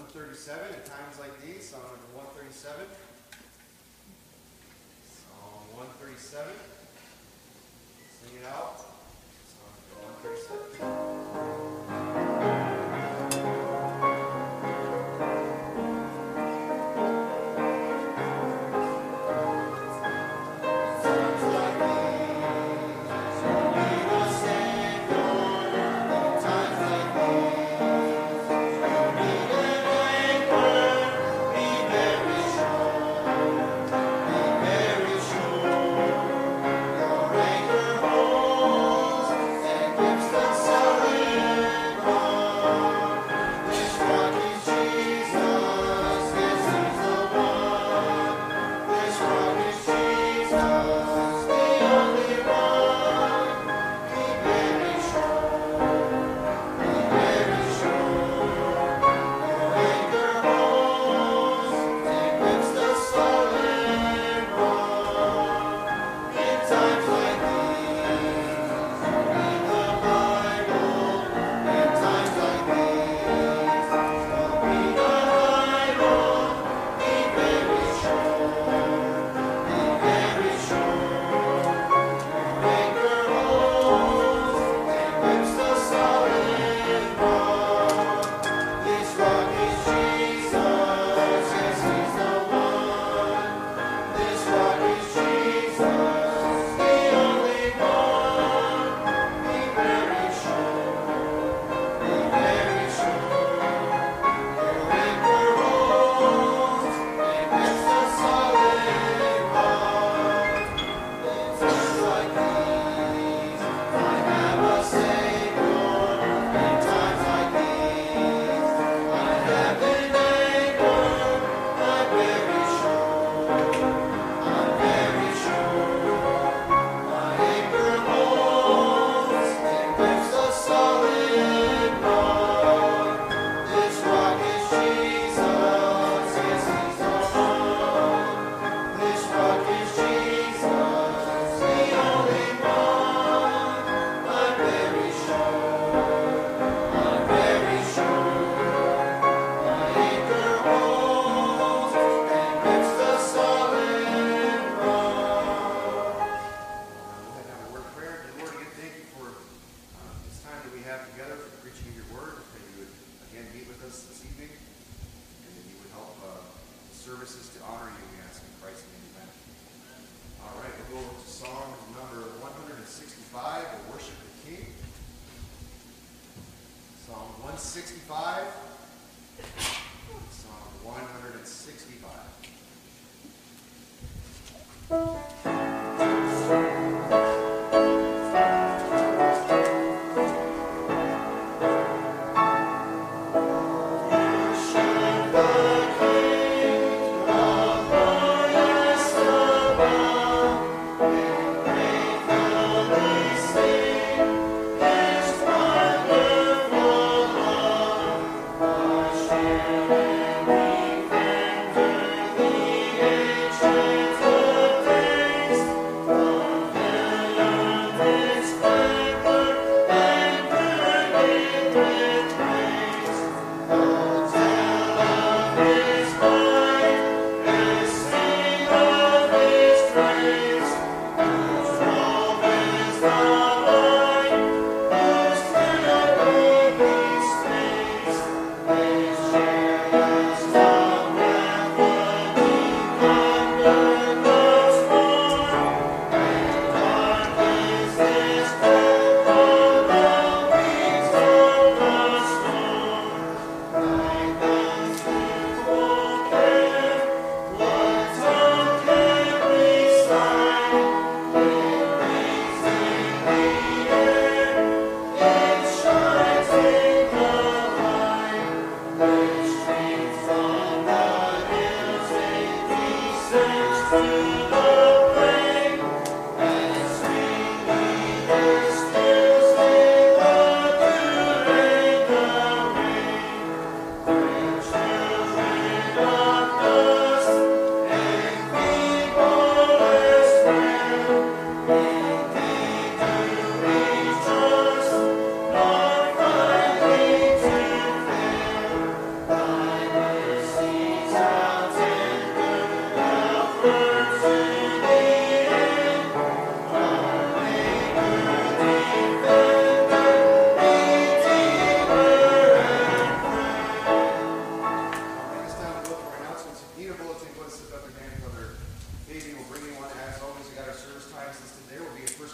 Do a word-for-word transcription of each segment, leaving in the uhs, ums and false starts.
thirty-seven at times like these. Song number one thirty-seven. Song one thirty-seven. Sing it out. Song number one thirty-seven. Your anchor holds and gives the solid.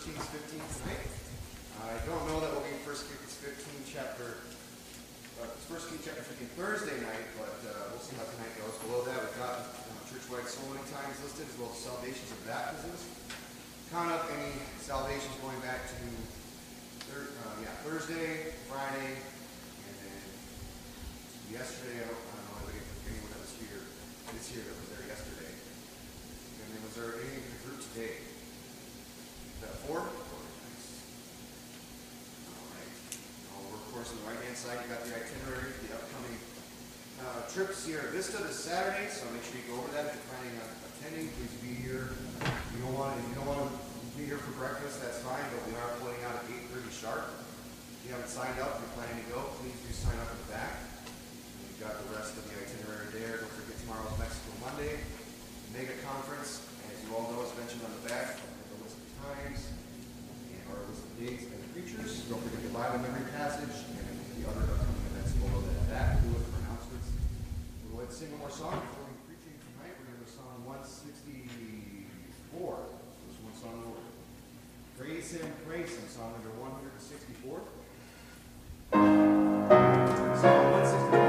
Kings fifteen tonight. I don't know that we'll be First Kings fifteen chapter, uh, First Kings chapter fifteen Thursday night, but uh, we'll see how tonight goes. Below that, we've got uh, church-wide soul winning times listed, as well as salvations and baptisms. Count up any salvations going back to thir uh, yeah, Thursday, Friday, and then yesterday. I don't, I don't know if anyone that was here this year that was there yesterday. And then was there anything for the group today? Is that four? Four. Nice. All right. Over, of course, on the right-hand side, you got the itinerary for the upcoming uh, trip to Sierra Vista this Saturday. So make sure you go over that. If you're planning on attending, please be here. If you don't want, if you don't want to be here for breakfast, that's fine. But we are pulling out at eight thirty sharp. If you haven't signed up, if you're planning to go, please do sign up in the back. And we've got the rest of the itinerary there. Don't forget tomorrow's Mexico Monday Mega Conference. As you all know, it's mentioned on the back. The list of times and our list of dates and the preachers. Don't forget the Bible memory passage and the other upcoming events below that. That will do it for announcements. We'll go ahead and sing one more song before we preaching tonight. We're going to go to Psalm one sixty-four. Just one song over. Praise Him, praise Him. Song number one sixty-four. Psalm one sixty-four.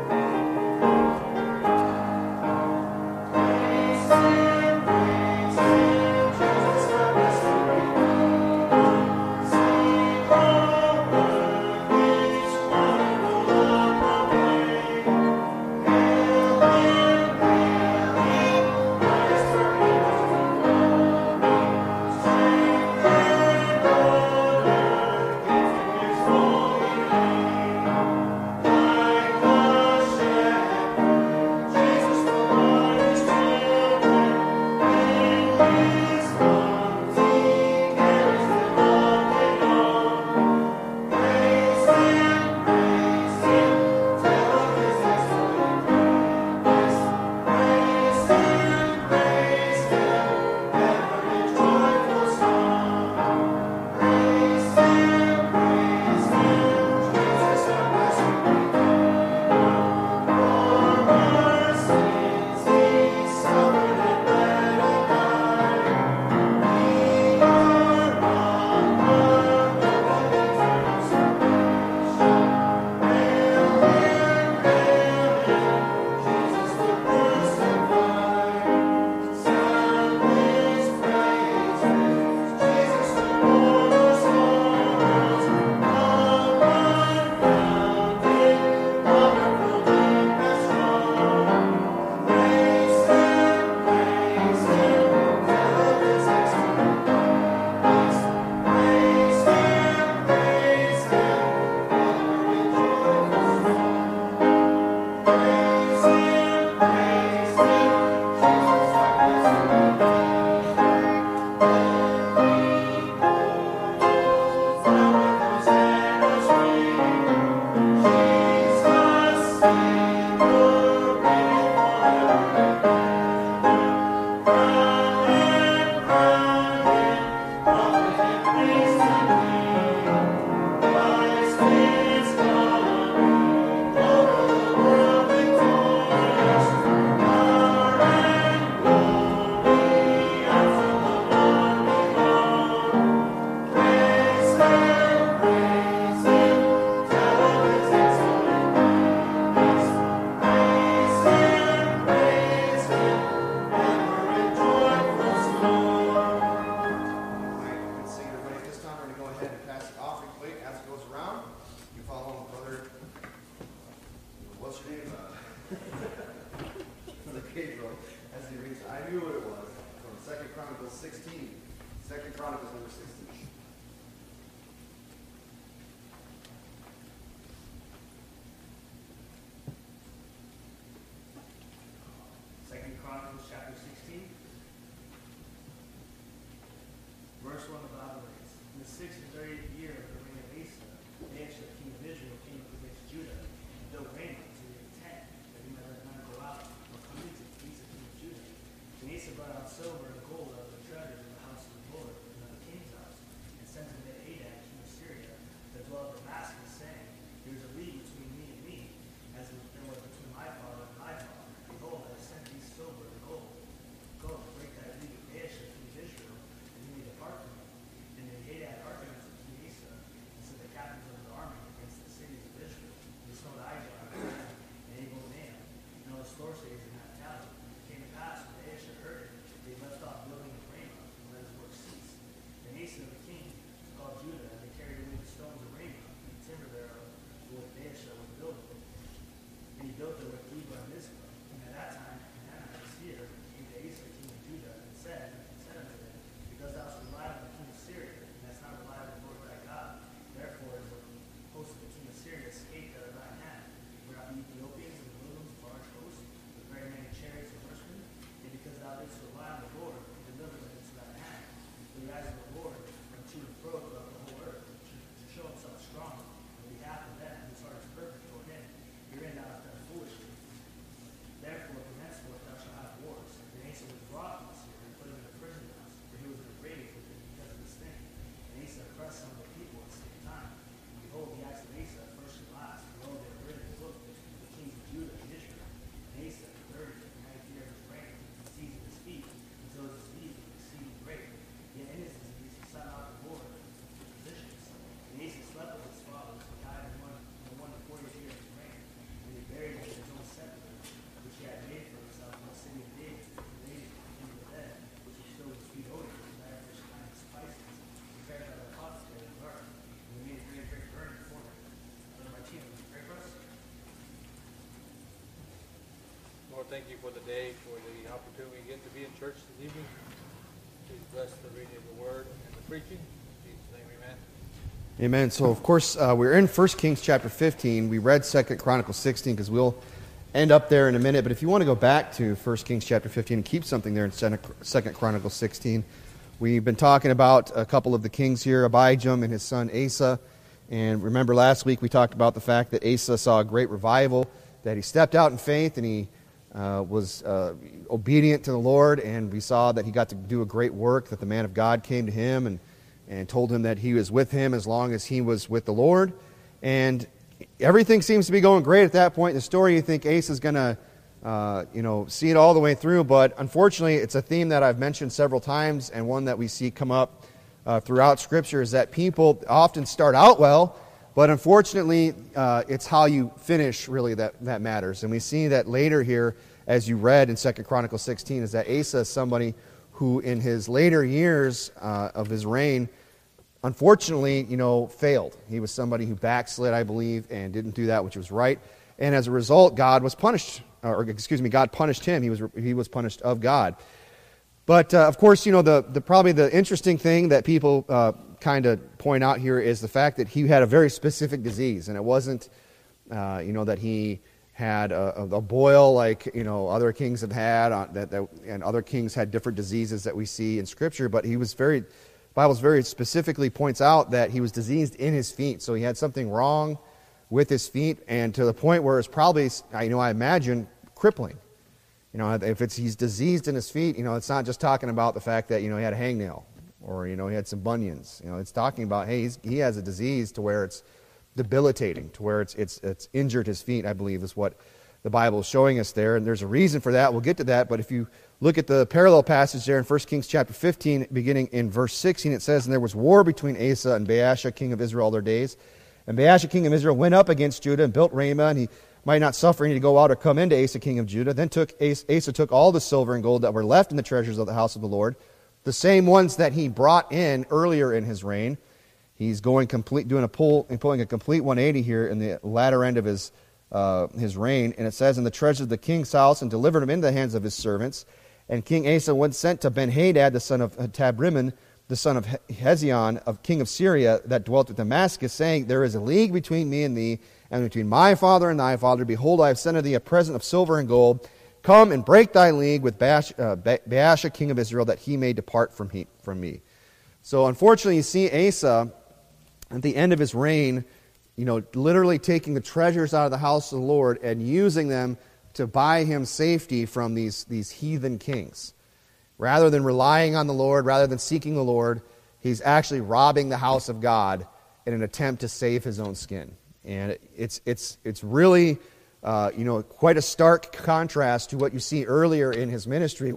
Verse one of the Bible reads, in the sixth and thirtieth year of the reign of Asa, Baasha, king of Israel, came up against Judah, and built ramparts to the tent, that he might let none go out, or come into the Asa, king of Judah. And Asa brought out silver and gold out of the treasures of the house of the Lord, and of the king's house, and sent them to Adad, king of Syria, that dwelt at Damascus, saying, there is a league between me and thee, as there was between my father and my father. Behold, I have sent thee silver and gold. Go, break thy league with Baasha, king of Israel, and he may depart from me. And oppress some of the people at the same time. And behold, the acts of Asa, first and last, below they were written, look, the kings of Judah and Israel. And Asa, the third and ninth year of his reign, seized his feet, until his disease was exceeding great. Yet in his disease he sought out the Lord and his physicians. And Asa slept with his fathers, and died in one in the one and fortieth year of his reign. And they buried him in his own sepulchre, which he had made for himself in the city of David, and laid it in the dead, which he stowed with sweet odor, and divers kinds of spices, prepared by the apothecary in the garden. And they made a great great burning before him. Brother Martino, would you pray for us? Lord, thank you for the day, for the opportunity we get to be in church this evening. Please bless the reading of the word and the preaching. In Jesus' name, amen. Amen. So, of course, uh, we're in First Kings chapter fifteen. We read Second Chronicles sixteen because we'll end up there in a minute. But if you want to go back to First Kings chapter fifteen and keep something there in Second Chronicles sixteen, we've been talking about a couple of the kings here, Abijam and his son Asa. And remember last week we talked about the fact that Asa saw a great revival, that he stepped out in faith and he uh, was uh, obedient to the Lord. And we saw that he got to do a great work, that the man of God came to him and and told him that he was with him as long as he was with the Lord. And everything seems to be going great at that point in the story. You think Asa is going to, uh, you know, see it all the way through. But unfortunately, it's a theme that I've mentioned several times, and one that we see come up uh, throughout Scripture, is that people often start out well, but unfortunately, uh, it's how you finish really that, that matters. And we see that later here, as you read in Second Chronicles sixteen, is that Asa is somebody who in his later years uh, of his reign, unfortunately, you know, failed. He was somebody who backslid, I believe, and didn't do that which was right. And as a result, God was punished, or excuse me, God punished him. He was he was punished of God. But uh, of course, you know, the, the probably the interesting thing that people uh, kind of point out here is the fact that he had a very specific disease, and it wasn't, uh, you know, that he had a, a boil like, you know, other kings have had, uh, that, that and other kings had different diseases that we see in Scripture. But he was very, the Bible very specifically points out that he was diseased in his feet. So he had something wrong with his feet, and to the point where it's probably, you know, I imagine, crippling. You know, if it's he's diseased in his feet, you know, it's not just talking about the fact that, you know, he had a hangnail or, you know, he had some bunions. You know, it's talking about, hey, he's, he has a disease to where it's debilitating, to where it's it's it's injured his feet, I believe, is what the Bible is showing us there. And there's a reason for that. We'll get to that. But if you look at the parallel passage there in First Kings chapter fifteen, beginning in verse sixteen, it says, "And there was war between Asa and Baasha, king of Israel, all their days. And Baasha, king of Israel, went up against Judah and built Ramah, and he might not suffer any to go out or come into Asa, king of Judah. Then took Asa, Asa took all the silver and gold that were left in the treasures of the house of the Lord, the same ones that he brought in earlier in his reign." He's going complete, doing a pull, and pulling a complete one eighty here in the latter end of his uh, his reign. And it says, "And the treasures of the king's house, and delivered them into the hands of his servants. And King Asa went sent to Ben-Hadad, the son of Tabrimmon, the son of Hezion, of king of Syria, that dwelt at Damascus, saying, There is a league between me and thee, and between my father and thy father. Behold, I have sent unto thee a present of silver and gold. Come and break thy league with Baasha, uh, Baasha king of Israel, that he may depart from, he, from me." So unfortunately, you see Asa, at the end of his reign, you know, literally taking the treasures out of the house of the Lord and using them to buy him safety from these, these heathen kings. Rather than relying on the Lord, rather than seeking the Lord, he's actually robbing the house of God in an attempt to save his own skin. And it's it's it's really, uh, you know, quite a stark contrast to what you see earlier in his ministry,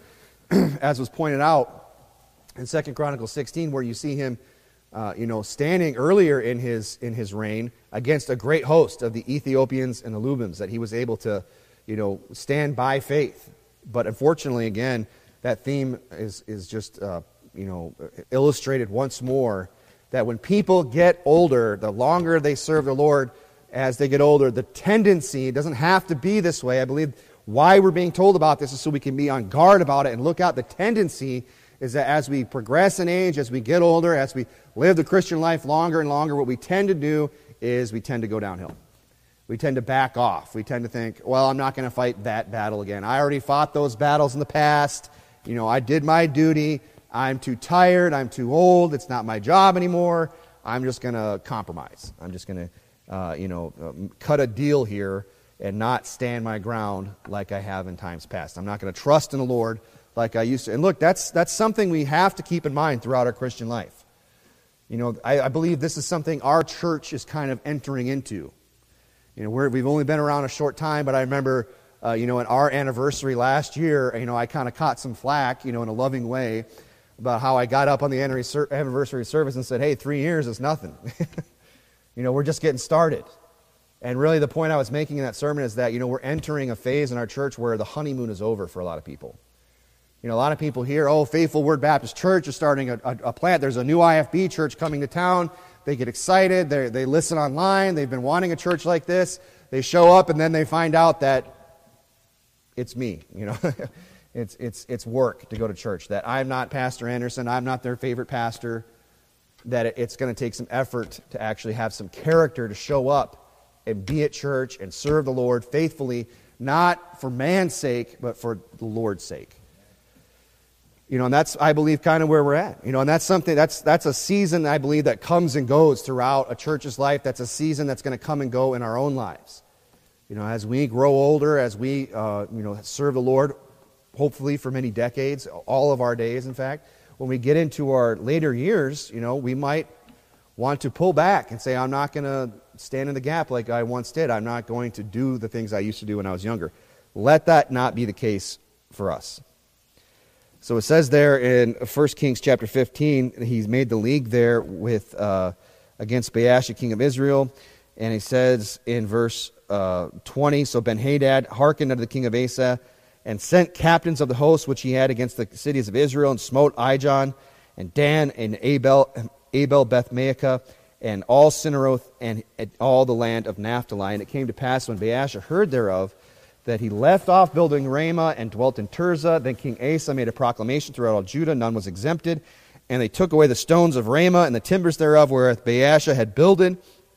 as was pointed out in Second Chronicles sixteen, where you see him, Uh, you know, standing earlier in his in his reign against a great host of the Ethiopians and the Lubims, that he was able to, you know, stand by faith. But unfortunately, again, that theme is is just uh, you know illustrated once more, that when people get older, the longer they serve the Lord, as they get older, the tendency, it doesn't have to be this way. I believe why we're being told about this is so we can be on guard about it and look out. The tendency is that as we progress in age, as we get older, as we live the Christian life longer and longer, what we tend to do is we tend to go downhill. We tend to back off. We tend to think, well, I'm not going to fight that battle again. I already fought those battles in the past. You know, I did my duty. I'm too tired. I'm too old. It's not my job anymore. I'm just going to compromise. I'm just going to, uh, you know, um, cut a deal here and not stand my ground like I have in times past. I'm not going to trust in the Lord like I used to. And look, that's that's something we have to keep in mind throughout our Christian life. You know, I, I believe this is something our church is kind of entering into. You know, we're, we've only been around a short time, but I remember, uh, you know, at our anniversary last year, you know, I kind of caught some flack, you know, in a loving way, about how I got up on the anniversary service and said, hey, three years is nothing. You know, we're just getting started. And really the point I was making in that sermon is that, you know, we're entering a phase in our church where the honeymoon is over for a lot of people. You know, a lot of people hear, oh, Faithful Word Baptist Church is starting a, a, a plant. There's a new I F B church coming to town. They get excited. They they listen online. They've been wanting a church like this. They show up, and then they find out that it's me. You know, it's it's it's work to go to church. That I'm not Pastor Anderson. I'm not their favorite pastor. That it, it's going to take some effort to actually have some character to show up and be at church and serve the Lord faithfully, not for man's sake, but for the Lord's sake. You know, and that's, I believe, kind of where we're at. You know, and that's something, that's that's a season, I believe, that comes and goes throughout a church's life. That's a season that's going to come and go in our own lives. You know, as we grow older, as we, uh, you know, serve the Lord, hopefully for many decades, all of our days, in fact, when we get into our later years, you know, we might want to pull back and say, I'm not going to stand in the gap like I once did. I'm not going to do the things I used to do when I was younger. Let that not be the case for us. So it says there in First Kings chapter fifteen, he's made the league there with uh, against Baasha, king of Israel. And he says in verse uh, twenty, so Ben-Hadad hearkened unto the king of Asa, and sent captains of the host which he had against the cities of Israel, and smote Ijon, and Dan, and Abel, Abel Beth-Maacah, and all Cinneroth, and all the land of Naphtali. And it came to pass when Baasha heard thereof, that he left off building Ramah and dwelt in Tirzah. Then King Asa made a proclamation throughout all Judah, none was exempted. And they took away the stones of Ramah and the timbers thereof, wherewith Baasha had builded.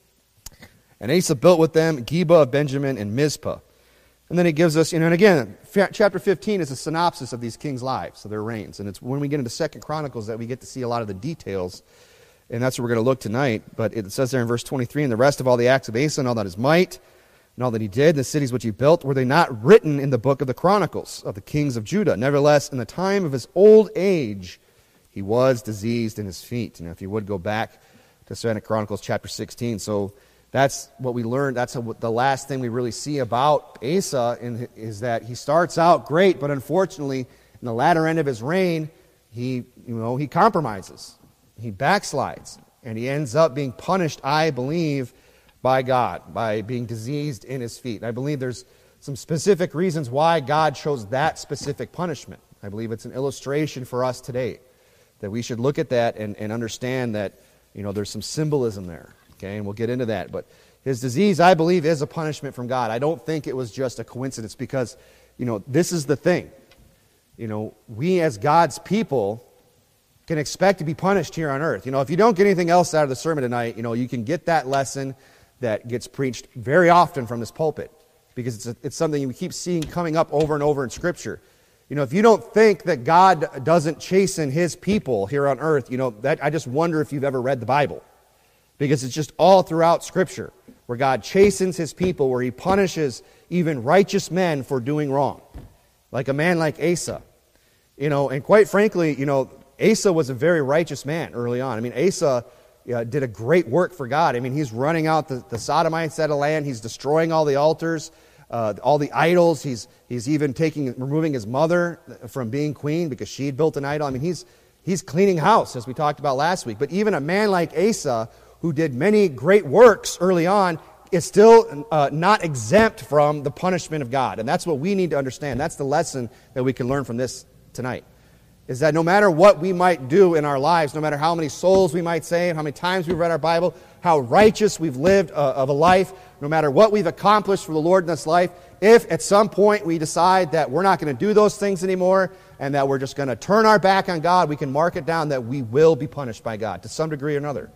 And Asa built with them Geba of Benjamin and Mizpah. And then he gives us, you know, and again, chapter fifteen is a synopsis of these kings' lives, of their reigns. And it's when we get into Second Chronicles that we get to see a lot of the details. And that's where we're going to look tonight. But it says there in verse twenty-three, and the rest of all the acts of Asa and all that his might, and all that he did, the cities which he built, were they not written in the book of the Chronicles of the kings of Judah? Nevertheless, in the time of his old age, he was diseased in his feet. And if you would go back to Second Chronicles chapter sixteen. So that's what we learned. That's a, the last thing we really see about Asa in, is that he starts out great, but unfortunately, in the latter end of his reign, he, you know, he compromises. He backslides. And he ends up being punished, I believe, by God, by being diseased in his feet. And I believe there's some specific reasons why God chose that specific punishment. I believe it's an illustration for us today, that we should look at that and, and understand that, you know, there's some symbolism there. Okay, and we'll get into that. But his disease, I believe, is a punishment from God. I don't think it was just a coincidence because, you know, this is the thing. You know, we as God's people can expect to be punished here on earth. You know, if you don't get anything else out of the sermon tonight, you know, you can get that lesson that gets preached very often from this pulpit because it's, a, it's something we keep seeing coming up over and over in Scripture. You know, if you don't think that God doesn't chasten His people here on earth, you know, that I just wonder if you've ever read the Bible. Because it's just all throughout Scripture where God chastens His people, where He punishes even righteous men for doing wrong. Like a man like Asa. You know, and quite frankly, you know, Asa was a very righteous man early on. I mean, Asa uh, did a great work for God. I mean, he's running out the, the Sodomites out of land. He's destroying all the altars, uh, all the idols. He's he's even taking, removing his mother from being queen because she'd built an idol. I mean, he's he's cleaning house, as we talked about last week. But even a man like Asa, who did many great works early on, is still uh, not exempt from the punishment of God. And that's what we need to understand. That's the lesson that we can learn from this tonight. Is that no matter what we might do in our lives, no matter how many souls we might save, how many times we've read our Bible, how righteous we've lived uh, of a life, no matter what we've accomplished for the Lord in this life, if at some point we decide that we're not going to do those things anymore and that we're just going to turn our back on God, we can mark it down that we will be punished by God to some degree or another.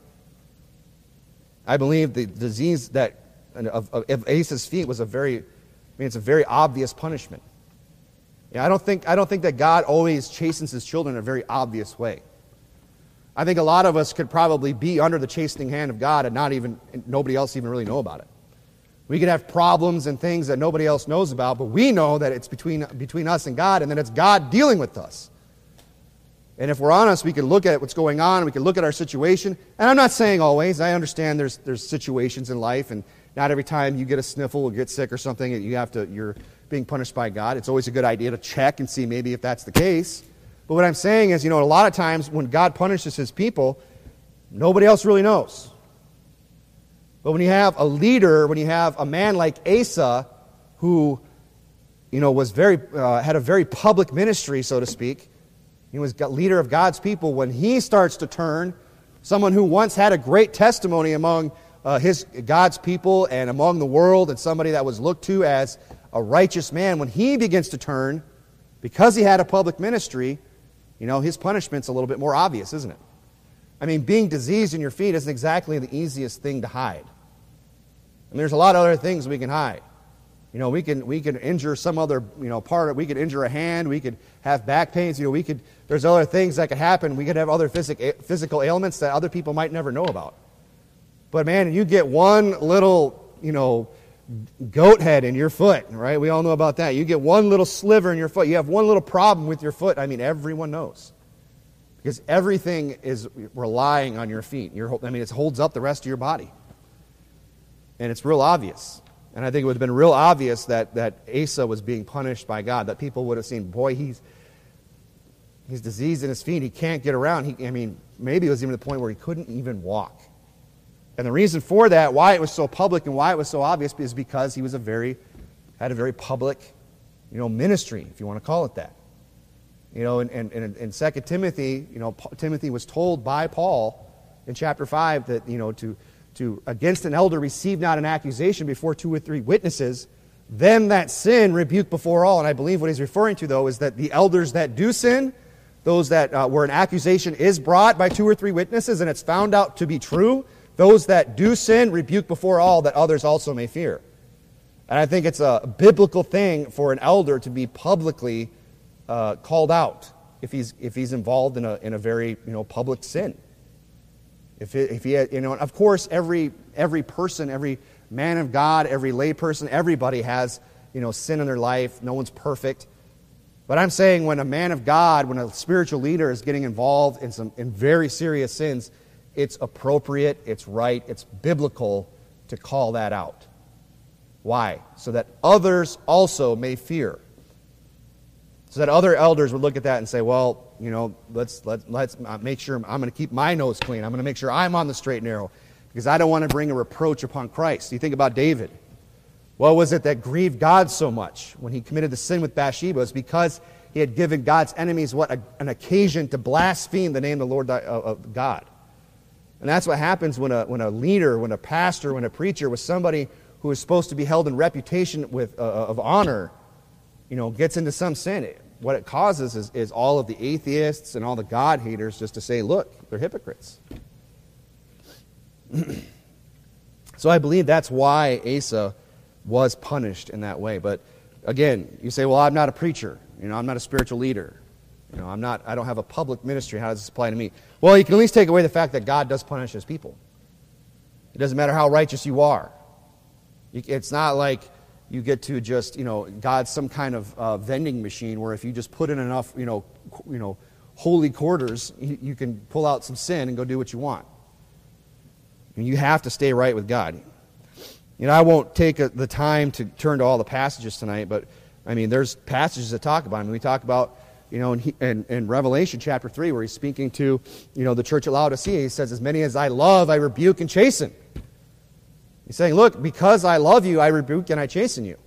I believe the disease that of, of, of Asa's feet was a very, I mean, it's a very obvious punishment. Yeah, I don't think I don't think that God always chastens His children in a very obvious way. I think a lot of us could probably be under the chastening hand of God and not even and nobody else even really know about it. We could have problems and things that nobody else knows about, but we know that it's between between us and God, and that it's God dealing with us. And if we're honest, we can look at what's going on, we can look at our situation. And I'm not saying always. I understand there's there's situations in life, and not every time you get a sniffle or get sick or something, you have to you're being punished by God. It's always a good idea to check and see maybe if that's the case. But what I'm saying is, you know, a lot of times when God punishes his people, nobody else really knows. But when you have a leader, when you have a man like Asa, who, you know, was very uh, had a very public ministry, so to speak. He was leader of God's people. When he starts to turn, someone who once had a great testimony among uh, his God's people and among the world, and somebody that was looked to as a righteous man, when he begins to turn, because he had a public ministry, you know, his punishment's a little bit more obvious, isn't it? I mean, being diseased in your feet isn't exactly the easiest thing to hide. And there's a lot of other things we can hide. You know, we can we can injure some other, you know, part. We could injure a hand. We could have back pains. You know, we could. There's other things that could happen. We could have other physic, physical ailments that other people might never know about. But man, you get one little, you know, goat head in your foot, right? We all know about that. You get one little sliver in your foot. You have one little problem with your foot. I mean, everyone knows, because everything is relying on your feet. Your, I mean, it holds up the rest of your body, and it's real obvious. And I think it would have been real obvious that, that Asa was being punished by God, that people would have seen, boy, he's he's diseased in his feet. He can't get around. He, I mean, maybe it was even to the point where he couldn't even walk. And the reason for that, why it was so public and why it was so obvious, is because he was a very, had a very public, you know, ministry, if you want to call it that. You know, and in, in, in Second Timothy, you know, Timothy was told by Paul in chapter five that, you know, to... to against an elder receive not an accusation before two or three witnesses, then that sin rebuke before all. And I believe what he's referring to, though, is that the elders that do sin, those that uh, where an accusation is brought by two or three witnesses and it's found out to be true, those that do sin rebuke before all, that others also may fear. And I think it's a biblical thing for an elder to be publicly uh, called out if he's if he's involved in a in a very, you know, public sin. If, it, if he, had, you know, of course, every every person, every man of God, every lay person, everybody has, you know, sin in their life. No one's perfect. But I'm saying when a man of God, when a spiritual leader is getting involved in some in very serious sins, it's appropriate, it's right, it's biblical to call that out. Why? So that others also may fear. So that other elders would look at that and say, well, you know, let's let's let's make sure I'm going to keep my nose clean. I'm going to make sure I'm on the straight and narrow, because I don't want to bring a reproach upon Christ. You think about David. What was it that grieved God so much when he committed the sin with Bathsheba? It was because he had given God's enemies what a, an occasion to blaspheme the name of the Lord uh, of God. And that's what happens when a when a leader, when a pastor, when a preacher, with somebody who is supposed to be held in reputation with uh, of honor, you know, gets into some sin. What it causes is, is all of the atheists and all the God haters just to say, look, they're hypocrites. So I believe that's why Asa was punished in that way. But again, you say, well, I'm not a preacher. You know, I'm not a spiritual leader. You know, I'm not, I don't have a public ministry. How does this apply to me? Well, you can at least take away the fact that God does punish his people. It doesn't matter how righteous you are. It's not like you get to just, you know, God's some kind of uh, vending machine where if you just put in enough, you know, qu- you know, holy quarters, you, you can pull out some sin and go do what you want. And you have to stay right with God. You know, I won't take a, the time to turn to all the passages tonight, but I mean, there's passages that talk about it. I mean, we talk about, you know, in, he, in, in Revelation chapter three, where he's speaking to, you know, the church at Laodicea. He says, "As many as I love, I rebuke and chasten." He's saying, look, because I love you, I rebuke and I chasten you.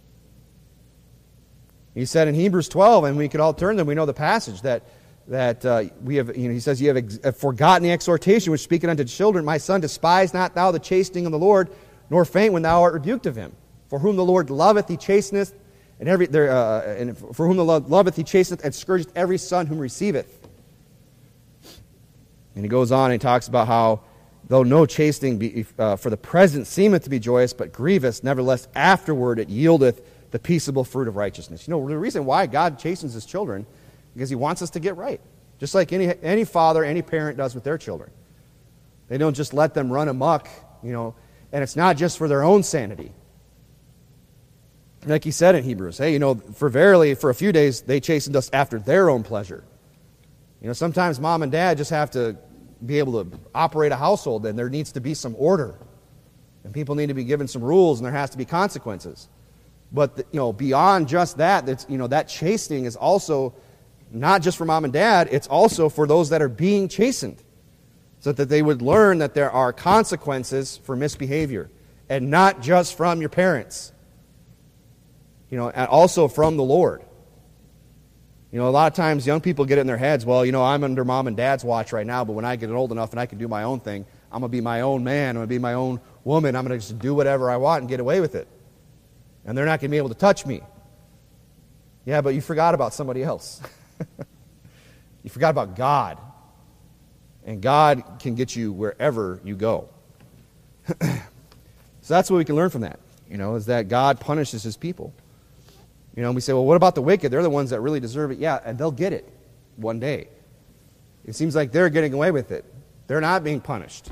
He said in Hebrews twelve, and we could all turn them, we know the passage, that that uh, we have, you know, he says, "You have ex- forgotten the exhortation which speaketh unto children, my son, despise not thou the chastening of the Lord, nor faint when thou art rebuked of him. For whom the Lord loveth, he chasteneth, and every there, uh, and for whom the Lord loveth, he chasteneth, and scourgeth every son whom receiveth." And he goes on and he talks about how, though no chastening be, uh, for the present seemeth to be joyous, but grievous, nevertheless afterward it yieldeth the peaceable fruit of righteousness. You know, the reason why God chastens his children, because he wants us to get right. Just like any any father, any parent does with their children. They don't just let them run amok, you know, and it's not just for their own sanity. Like he said in Hebrews, hey, you know, for verily, for a few days they chastened us after their own pleasure. You know, sometimes mom and dad just have to be able to operate a household, and there needs to be some order. And people need to be given some rules, and there has to be consequences. But, the, you know, beyond just that, that's, you know, that chastening is also not just for mom and dad, it's also for those that are being chastened. So that they would learn that there are consequences for misbehavior, and not just from your parents. You know, and also from the Lord. You know, a lot of times young people get it in their heads, well, you know, I'm under mom and dad's watch right now, but when I get old enough and I can do my own thing, I'm going to be my own man, I'm going to be my own woman, I'm going to just do whatever I want and get away with it. And they're not going to be able to touch me. Yeah, but you forgot about somebody else. You forgot about God. And God can get you wherever you go. So that's what we can learn from that, you know, is that God punishes his people. You know, and we say, well, what about the wicked? They're the ones that really deserve it. Yeah, and they'll get it one day. It seems like they're getting away with it. They're not being punished.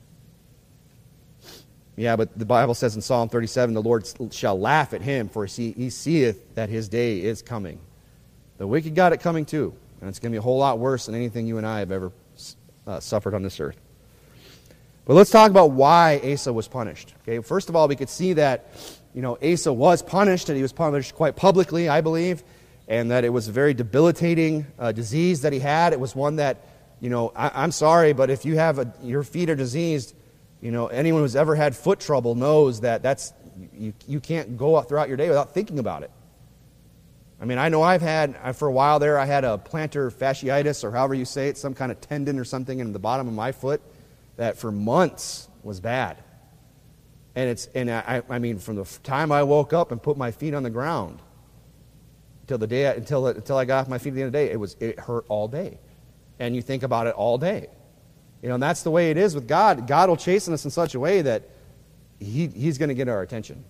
Yeah, but the Bible says in Psalm thirty-seven, the Lord shall laugh at him, for he seeth that his day is coming. The wicked got it coming too, and it's going to be a whole lot worse than anything you and I have ever uh, suffered on this earth. But let's talk about why Asa was punished. Okay, first of all, we could see that, you know, Asa was punished, and he was punished quite publicly, I believe, and that it was a very debilitating uh, disease that he had. It was one that, you know, I, I'm sorry, but if you have a, your feet are diseased, you know, anyone who's ever had foot trouble knows that that's you, you can't go out throughout your day without thinking about it. I mean, I know I've had, I, for a while there, I had a plantar fasciitis, or however you say it, some kind of tendon or something in the bottom of my foot that for months was bad. And it's and I, I mean, from the time I woke up and put my feet on the ground until the day until until I got off my feet at the end of the day, it was it hurt all day, and you think about it all day, you know. And that's the way it is with God. God will chasten us in such a way that he He's going to get our attention.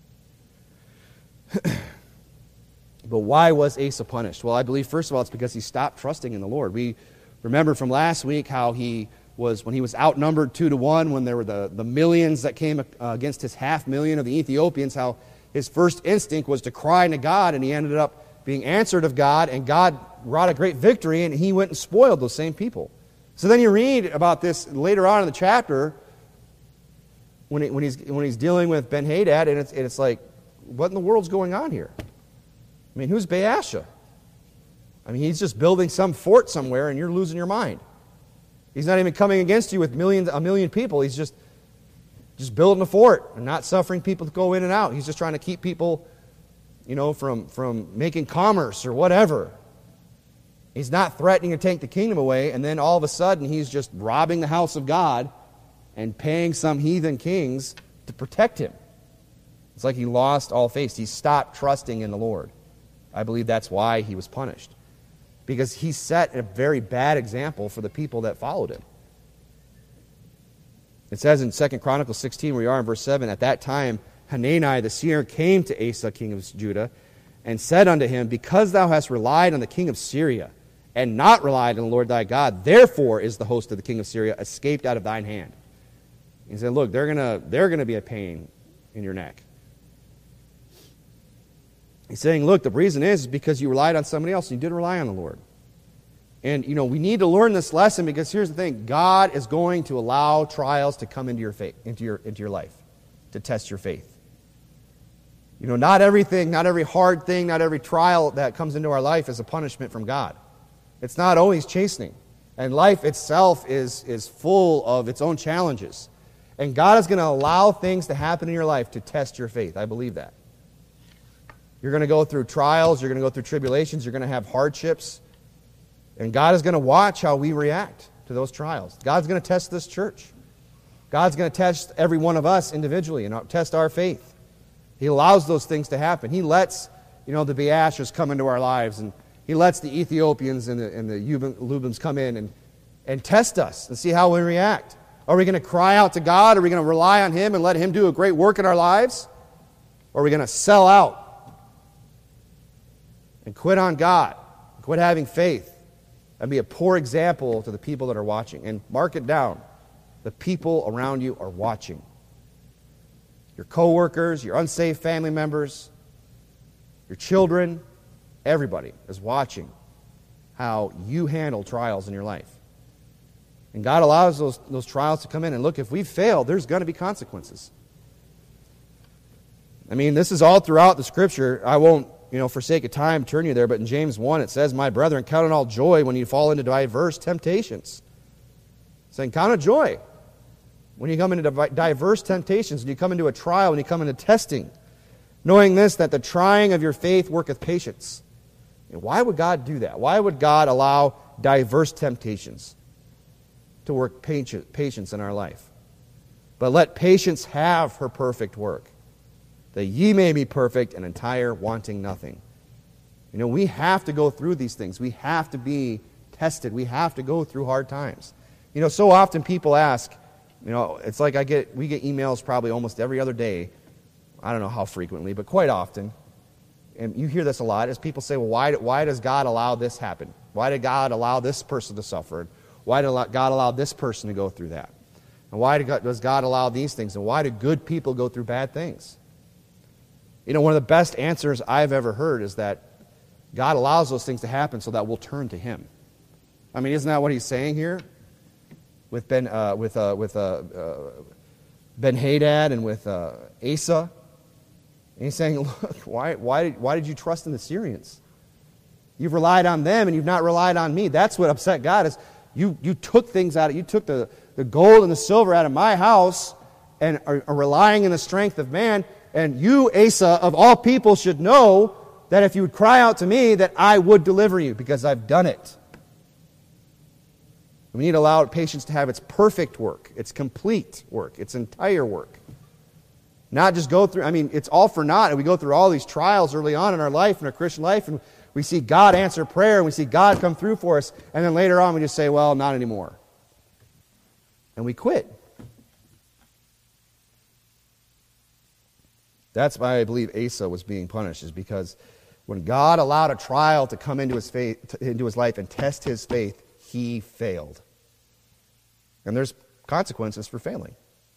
But why was Asa punished? Well, I believe first of all it's because he stopped trusting in the Lord. We remember from last week how he was, when he was outnumbered two to one, when there were the, the millions that came uh, against his half million of the Ethiopians, how his first instinct was to cry to God, and he ended up being answered of God, and God wrought a great victory, and he went and spoiled those same people. So then you read about this later on in the chapter, when, he, when, he's, when he's dealing with Ben-Hadad, and it's, and it's like, what in the world's going on here? I mean, who's Baasha? I mean, he's just building some fort somewhere, and you're losing your mind. He's not even coming against you with millions, a million people. He's just, just building a fort and not suffering people to go in and out. He's just trying to keep people, you know, from, from making commerce or whatever. He's not threatening to take the kingdom away, and then all of a sudden he's just robbing the house of God and paying some heathen kings to protect him. It's like he lost all faith. He stopped trusting in the Lord. I believe that's why he was punished. Because he set a very bad example for the people that followed him. It says in Second Chronicles sixteen, where we are in verse seven, at that time Hanani the seer came to Asa, king of Judah, and said unto him, because thou hast relied on the king of Syria, and not relied on the Lord thy God, therefore is the host of the king of Syria escaped out of thine hand. He said, look, they're gonna they're gonna be a pain in your neck. He's saying, look, the reason is because you relied on somebody else, and you didn't rely on the Lord. And, you know, we need to learn this lesson, because here's the thing. God is going to allow trials to come into your faith, into your, into your life, to test your faith. You know, not everything, not every hard thing, not every trial that comes into our life is a punishment from God. It's not always chastening. And life itself is, is full of its own challenges. And God is going to allow things to happen in your life to test your faith. I believe that. You're going to go through trials, you're going to go through tribulations, you're going to have hardships. And God is going to watch how we react to those trials. God's going to test this church. God's going to test every one of us individually and test our faith. He allows those things to happen. He lets, you know, the Baashas come into our lives, and He lets the Ethiopians and the, and the Lubims come in and, and test us and see how we react. Are we going to cry out to God? Are we going to rely on Him and let Him do a great work in our lives? Or are we going to sell out and quit on God, quit having faith, and be a poor example to the people that are watching? And mark it down. The people around you are watching. Your coworkers, your unsafe family members, your children, everybody is watching how you handle trials in your life. And God allows those, those trials to come in. And look, if we fail, there's going to be consequences. I mean, this is all throughout the Scripture. I won't, you know, for sake of time, turn you there. But in James one, it says, "My brethren, count it all joy when you fall into diverse temptations." Saying, count it joy when you come into diverse temptations, when you come into a trial, when you come into testing, knowing this, that the trying of your faith worketh patience. And why would God do that? Why would God allow diverse temptations to work patience in our life? But let patience have her perfect work, that ye may be perfect and entire, wanting nothing. You know, we have to go through these things. We have to be tested. We have to go through hard times. You know, so often people ask, you know, it's like I get, we get emails probably almost every other day. I don't know how frequently, but quite often. And you hear this a lot as people say, well, why, why does God allow this happen? Why did God allow this person to suffer? Why did God allow this person to go through that? And why did God, does God allow these things? And why do good people go through bad things? You know, one of the best answers I've ever heard is that God allows those things to happen so that we'll turn to Him. I mean, isn't that what He's saying here with Ben, uh, with uh, with uh, uh, Ben Hadad and with uh, Asa? And He's saying, look, why why did, why did you trust in the Syrians? You've relied on them and you've not relied on me. That's what upset God is. You you took things out of you took the, the gold and the silver out of my house and are, are relying in the strength of man. And you, Asa, of all people, should know that if you would cry out to me, that I would deliver you, because I've done it. We need to allow patience to have its perfect work, its complete work, its entire work. Not just go through, I mean, it's all for naught, and we go through all these trials early on in our life, in our Christian life, and we see God answer prayer, and we see God come through for us, and then later on we just say, well, not anymore. And we quit. That's why I believe Asa was being punished, is because when God allowed a trial to come into his faith, into his life and test his faith, he failed. And there's consequences for failing.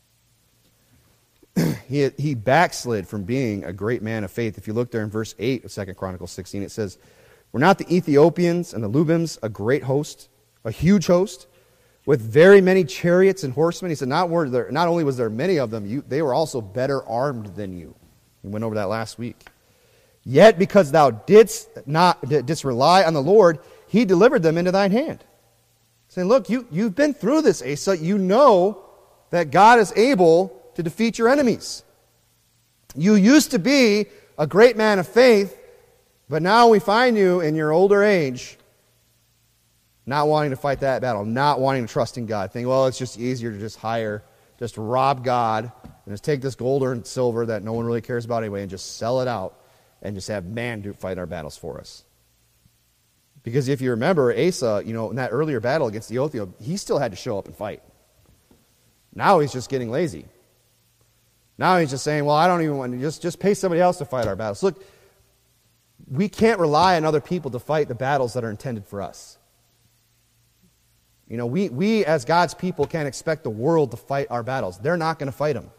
he, he backslid from being a great man of faith. If you look there in verse eight of Second Chronicles sixteen, it says, "Were not the Ethiopians and the Lubims a great host, a huge host, with very many chariots and horsemen?" He said, not, were there, not only was there many of them, you, they were also better armed than you. We went over that last week. "Yet because thou didst not didst rely on the Lord, He delivered them into thine hand." Saying, look, you, you've been through this, Asa. You know that God is able to defeat your enemies. You used to be a great man of faith, but now we find you in your older age not wanting to fight that battle, not wanting to trust in God, thinking, well, it's just easier to just hire, just rob God, and just take this gold and silver that no one really cares about anyway and just sell it out and just have man do fight our battles for us. Because if you remember, Asa, you know, in that earlier battle against the Ethiopians, he still had to show up and fight. Now he's just getting lazy. Now he's just saying, well, I don't even want to, just, just pay somebody else to fight our battles. Look, we can't rely on other people to fight the battles that are intended for us. You know, we, we as God's people can't expect the world to fight our battles. They're not going to fight them.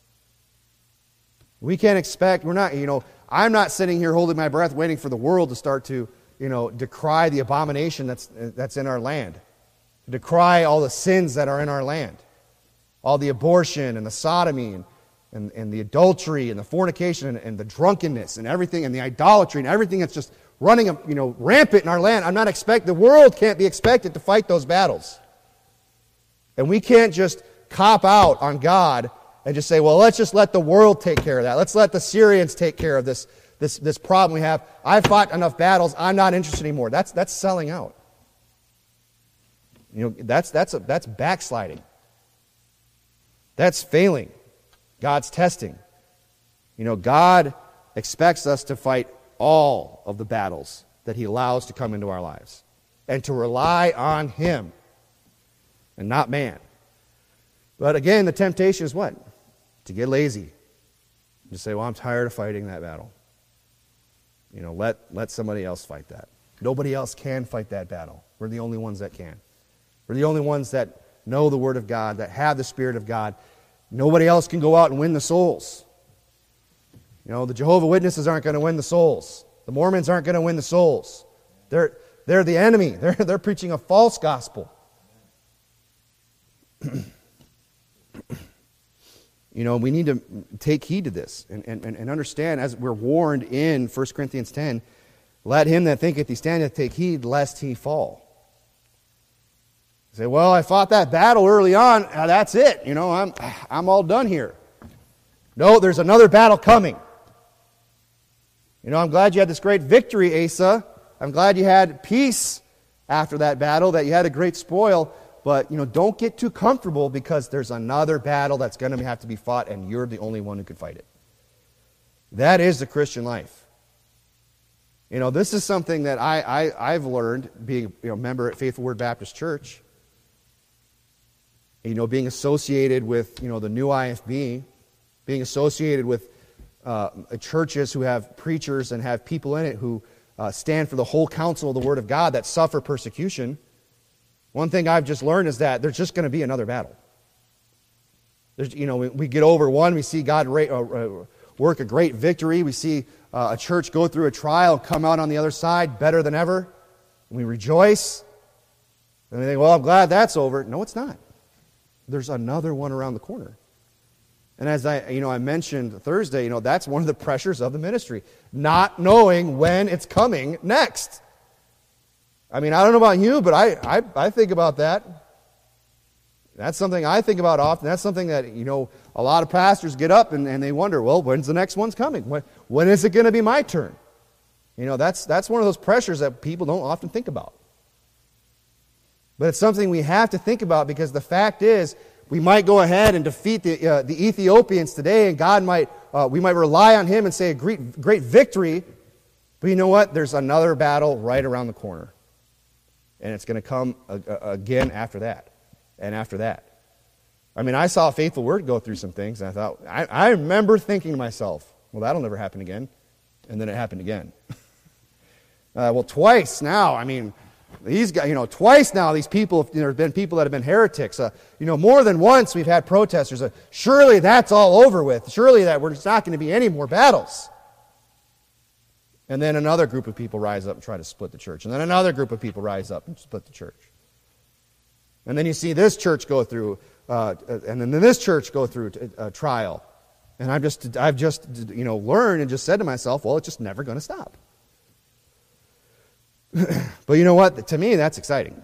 We can't expect, we're not, you know, I'm not sitting here holding my breath waiting for the world to start to, you know, decry the abomination that's, that's in our land. Decry all the sins that are in our land. All the abortion and the sodomy and, and, and the adultery and the fornication and, and the drunkenness and everything and the idolatry and everything that's just running, you know, rampant in our land. I'm not expect the world can't be expected to fight those battles. And we can't just cop out on God and just say, well, let's just let the world take care of that. Let's let the Syrians take care of this, this, this problem we have. I've fought enough battles. I'm not interested anymore. That's, that's selling out. You know, that's, that's, a, that's backsliding. That's failing. God's testing. You know, God expects us to fight all of the battles that He allows to come into our lives and to rely on Him and not man. But again, the temptation is what? To get lazy. To say, well, I'm tired of fighting that battle. You know, let, let somebody else fight that. Nobody else can fight that battle. We're the only ones that can. We're the only ones that know the Word of God, that have the Spirit of God. Nobody else can go out and win the souls. You know, the Jehovah's Witnesses aren't going to win the souls. The Mormons aren't going to win the souls. They're, They're the enemy. They're, they're preaching a false gospel. You know, we need to take heed to this and, and, and understand, as we're warned in First Corinthians ten, let him that thinketh he standeth take heed lest he fall. You say, well, I fought that battle early on. Now that's it. You know, I'm, I'm all done here. No, there's another battle coming. You know, I'm glad you had this great victory, Asa. I'm glad you had peace after that battle, that you had a great spoil. But, you know, don't get too comfortable, because there's another battle that's going to have to be fought, and you're the only one who can fight it. That is the Christian life. You know, this is something that I, I, I've learned being you know, a member at Faithful Word Baptist Church. You know, being associated with, you know, the new I F B, being associated with uh, churches who have preachers and have people in it who uh, stand for the whole counsel of the Word of God that suffer persecution. One thing I've just learned is that there's just going to be another battle. There's, you know, we, we get over one, we see God ra- uh, work a great victory, we see uh, a church go through a trial, come out on the other side better than ever, and we rejoice, and we think, well, I'm glad that's over. No, it's not. There's another one around the corner. And as I, you know, I mentioned Thursday, you know, that's one of the pressures of the ministry, not knowing when it's coming next. I mean, I don't know about you, but I, I, I think about that. That's something I think about often. That's something that, you know, a lot of pastors get up and, and they wonder, well, when's the next one's coming? When, when is it going to be my turn? You know, that's, that's one of those pressures that people don't often think about. But it's something we have to think about, because the fact is, we might go ahead and defeat the, uh, the Ethiopians today, and God might, uh, we might rely on Him and say a great, great victory. But you know what? There's another battle right around the corner. And it's going to come again after that, and after that. I mean, I saw Faithful Word go through some things, and I thought, I, I remember thinking to myself, well, that'll never happen again. And then it happened again. uh, well, twice now, I mean, these guys, you know, twice now, these people, you know, there have been people that have been heretics. Uh, you know, more than once we've had protesters. Uh, surely that's all over with. Surely that there's not going to be any more battles. And then another group of people rise up and try to split the church. And then another group of people rise up and split the church. And then you see this church go through, uh, and then this church go through a trial. And I've just, I've just, you know, learned and just said to myself, well, it's just never going to stop. But you know what? To me, that's exciting.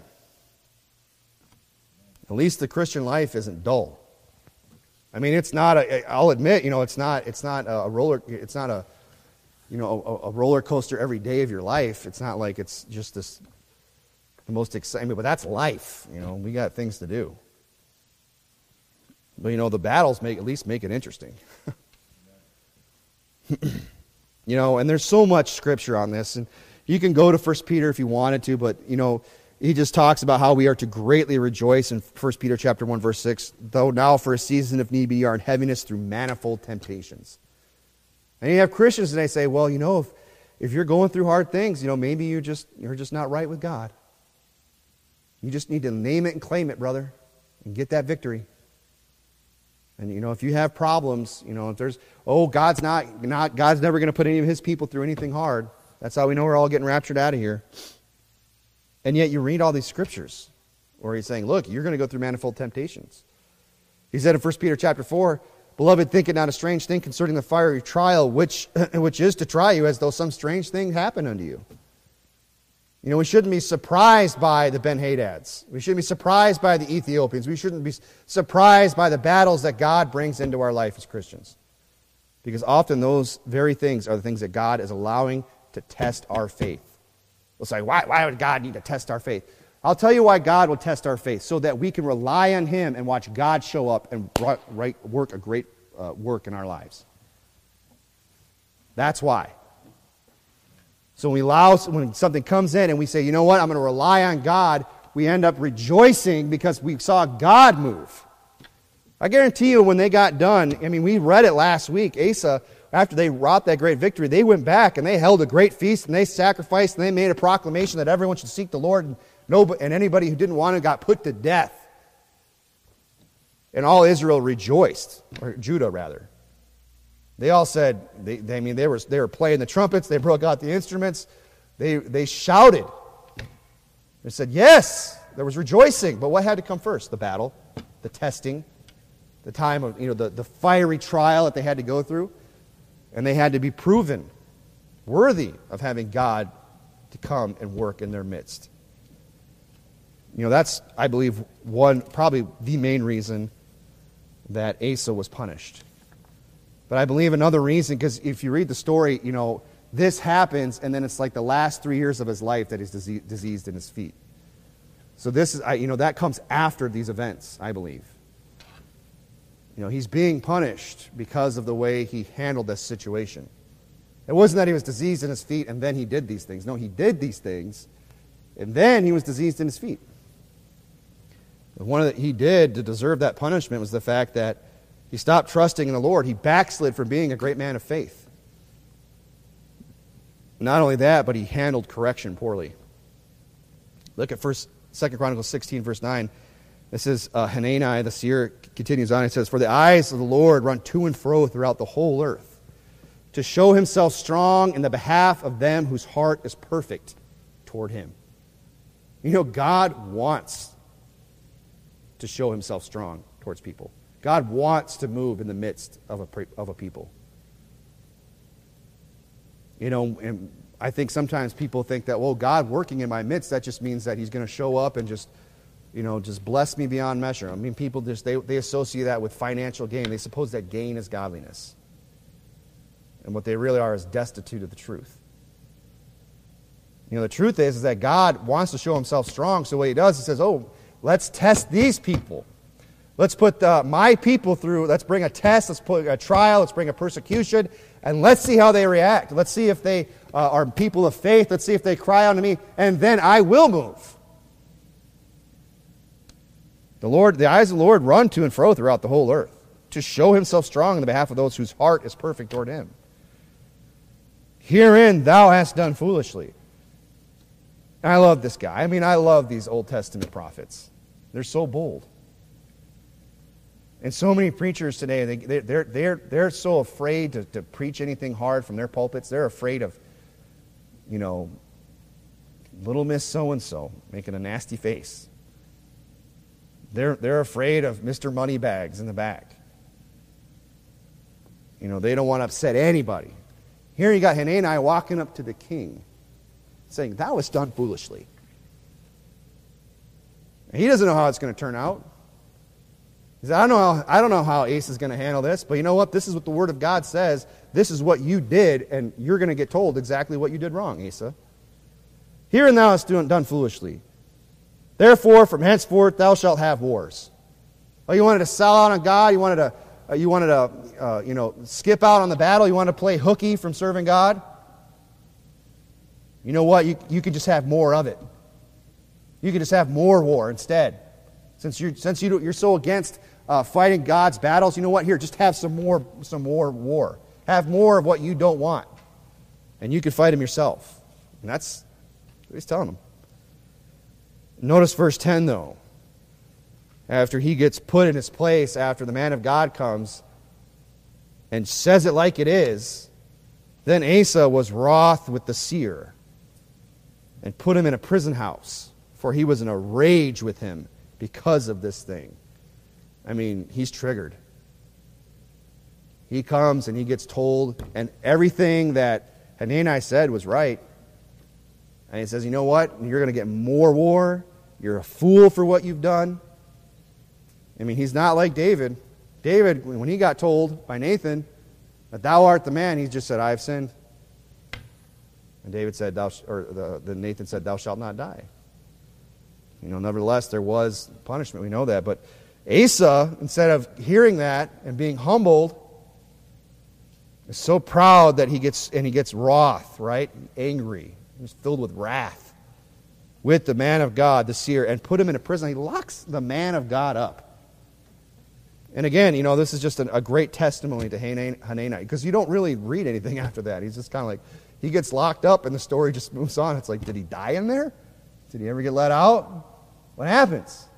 At least the Christian life isn't dull. I mean, it's not a, I'll admit, you know, it's not, it's not a roller, it's not a, you know, a, a roller coaster every day of your life. It's not like it's just this, the most exciting, but that's life. You know, we got things to do. But, you know, the battles make, at least make it interesting. You know, and there's so much scripture on this, and you can go to First Peter if you wanted to, but, you know, he just talks about how we are to greatly rejoice in First Peter chapter one, verse six, though now for a season if need be you are in heaviness through manifold temptations. And you have Christians and they say, well, you know, if, if you're going through hard things, you know, maybe you just, you're just not right with God. You just need to name it and claim it, brother, and get that victory. And, you know, if you have problems, you know, if there's, oh, God's not, not God's never going to put any of His people through anything hard. That's how we know we're all getting raptured out of here. And yet you read all these scriptures where He's saying, look, you're going to go through manifold temptations. He said in First Peter chapter four, beloved, think it not a strange thing concerning the fiery trial, which which is to try you as though some strange thing happened unto you. You know, we shouldn't be surprised by the Ben-Hadads. We shouldn't be surprised by the Ethiopians. We shouldn't be surprised by the battles that God brings into our life as Christians. Because often those very things are the things that God is allowing to test our faith. We'll say, why, why would God need to test our faith? I'll tell you why God will test our faith, so that we can rely on Him and watch God show up and right, work a great uh, work in our lives. That's why. So when we allow, when something comes in and we say, you know what, I'm going to rely on God, we end up rejoicing because we saw God move. I guarantee you when they got done, I mean, we read it last week, Asa, after they wrought that great victory, they went back and they held a great feast and they sacrificed and they made a proclamation that everyone should seek the Lord, and nobody, and anybody who didn't want to got put to death. And all Israel rejoiced, or Judah rather. They all said, they, they, I mean, they were, they were playing the trumpets, they broke out the instruments, they, they shouted. They said, yes, there was rejoicing, but what had to come first? The battle, the testing, the time of, you know, the, the fiery trial that they had to go through, and they had to be proven worthy of having God to come and work in their midst. You know, that's, I believe, one, probably the main reason that Asa was punished. But I believe another reason, because if you read the story, you know, this happens, and then it's like the last three years of his life that he's dise- diseased in his feet. So this is, I, you know, that comes after these events, I believe. You know, he's being punished because of the way he handled this situation. It wasn't that he was diseased in his feet and then he did these things. No, he did these things, and then he was diseased in his feet. One of the, he did to deserve that punishment was the fact that he stopped trusting in the Lord. He backslid from being a great man of faith. Not only that, but he handled correction poorly. Look at First, Second Chronicles sixteen, verse nine. This is uh, Hanani, the seer, continues on. It says, "For the eyes of the Lord run to and fro throughout the whole earth, to show himself strong in the behalf of them whose heart is perfect toward him." You know, God wants to show himself strong towards people. God wants to move in the midst of a, of a people. You know, and I think sometimes people think that, well, God working in my midst, that just means that he's going to show up and just, you know, just bless me beyond measure. I mean, people just, they, they associate that with financial gain. They suppose that gain is godliness. And what they really are is destitute of the truth. You know, the truth is, is that God wants to show himself strong, so what he does, he says, oh, let's test these people. Let's put uh, my people through, let's bring a test, let's put a trial, let's bring a persecution, and let's see how they react. Let's see if they uh, are people of faith. Let's see if they cry unto me, and then I will move. The Lord, the eyes of the Lord run to and fro throughout the whole earth to show himself strong on the behalf of those whose heart is perfect toward him. Herein thou hast done foolishly. And I love this guy. I mean, I love these Old Testament prophets. They're so bold. And so many preachers today, they, they're, they're, they're so afraid to, to preach anything hard from their pulpits. They're afraid of, you know, little miss so-and-so making a nasty face. They're, they're afraid of Mister Moneybags in the back. You know, they don't want to upset anybody. Here you got Hanani walking up to the king saying, thou hast done foolishly. And he doesn't know how it's going to turn out. He said, I don't know how, I don't know how Asa is going to handle this, but you know what? This is what the Word of God says. This is what you did, and you're going to get told exactly what you did wrong, Asa. Herein thou hast done foolishly. Therefore, from henceforth thou shalt have wars. Oh, you wanted to sell out on God? You wanted to, uh, you wanted to, uh, you know, skip out on the battle? You wanted to play hooky from serving God? You know what? You, you could just have more of it. You could just have more war instead. Since you're, since you, you're so against uh, fighting God's battles, you know what? Here, just have some more, some more war. Have more of what you don't want. And you can fight him yourself. And that's what he's telling them. Notice verse ten, though. After he gets put in his place, after the man of God comes and says it like it is, then Asa was wroth with the seer and put him in a prison house, for he was in a rage with him because of this thing. I mean, he's triggered. He comes and he gets told, and everything that Hanani said was right. And he says, you know what? You're going to get more war. You're a fool for what you've done. I mean, he's not like David. David, when he got told by Nathan that thou art the man, he just said, I have sinned. And David said, thou, or the, the Nathan said, thou shalt not die. You know, nevertheless, there was punishment. We know that. But Asa, instead of hearing that and being humbled, is so proud that he gets, and he gets wroth, right? Angry. He's filled with wrath with the man of God, the seer, and put him in a prison. He locks the man of God up. And again, you know, this is just a, a great testimony to Hanani, because you don't really read anything after that. He's just kind of like, he gets locked up and the story just moves on. It's like, did he die in there? Did he ever get let out? What happens?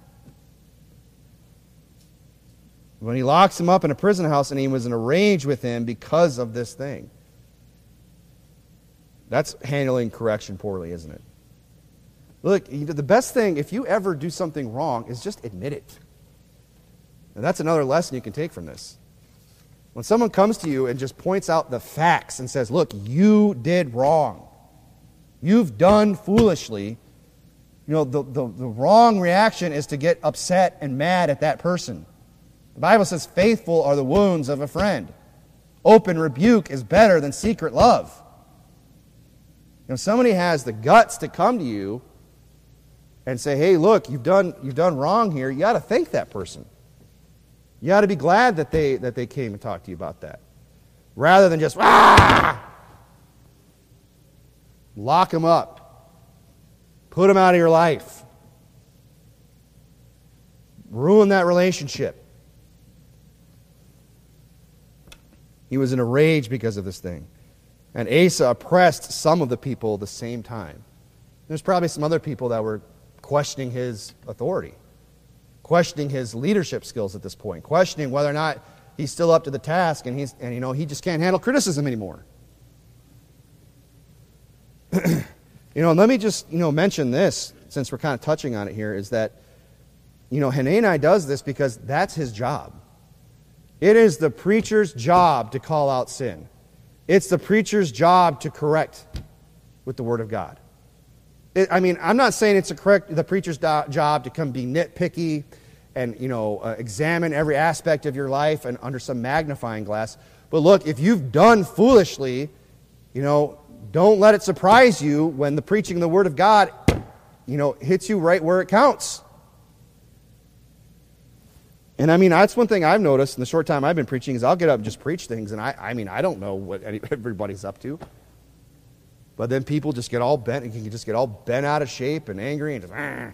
When he locks him up in a prison house and he was in a rage with him because of this thing. That's handling correction poorly, isn't it? Look, the best thing, if you ever do something wrong, is just admit it. And that's another lesson you can take from this. When someone comes to you and just points out the facts and says, look, you did wrong. You've done foolishly. You know, the, the, the wrong reaction is to get upset and mad at that person. The Bible says, faithful are the wounds of a friend. Open rebuke is better than secret love. You know, somebody has the guts to come to you and say, hey, look, you've done, you've done wrong here. You got to thank that person. You ought to be glad that they that they came and talked to you about that. Rather than just, ah! Lock them up. Put them out of your life. Ruin that relationship. He was in a rage because of this thing. And Asa oppressed some of the people at the same time. There's probably some other people that were questioning his authority, questioning his leadership skills at this point, questioning whether or not he's still up to the task, and he's and you know he just can't handle criticism anymore. you know, and let me just you know mention this, since we're kind of touching on it here, is that you know Hanani does this because that's his job. It is the preacher's job to call out sin. It's the preacher's job to correct with the Word of God. It, I mean, I'm not saying it's a correct the preacher's do, job to come be nitpicky and, you know, uh, examine every aspect of your life and under some magnifying glass. But look, if you've done foolishly, you know, don't let it surprise you when the preaching of the Word of God, you know, hits you right where it counts. And I mean, that's one thing I've noticed in the short time I've been preaching is I'll get up and just preach things, and I, I mean, I don't know what any, everybody's up to. But then people just get all bent, and can just get all bent out of shape and angry, and just, ah.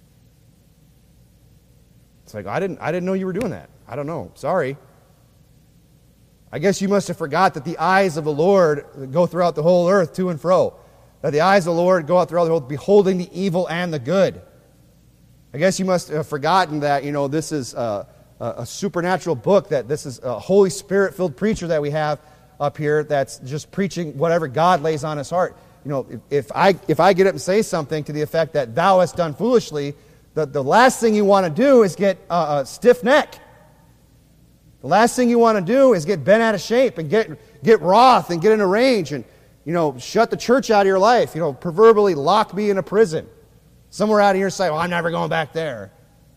It's like, I didn't, I didn't know you were doing that. I don't know. Sorry. I guess you must have forgot that the eyes of the Lord go throughout the whole earth to and fro. That the eyes of the Lord go out throughout the whole earth, beholding the evil and the good. I guess you must have forgotten that, you know, this is a, a supernatural book, that this is a Holy Spirit-filled preacher that we have up here that's just preaching whatever God lays on his heart. You know, if, if I if I get up and say something to the effect that thou hast done foolishly, the, the last thing you want to do is get a, a stiff neck. The last thing you want to do is get bent out of shape and get get wroth and get in a rage and, you know, shut the church out of your life. You know, proverbially lock me in a prison. Somewhere out of your sight, well, I'm never going back there.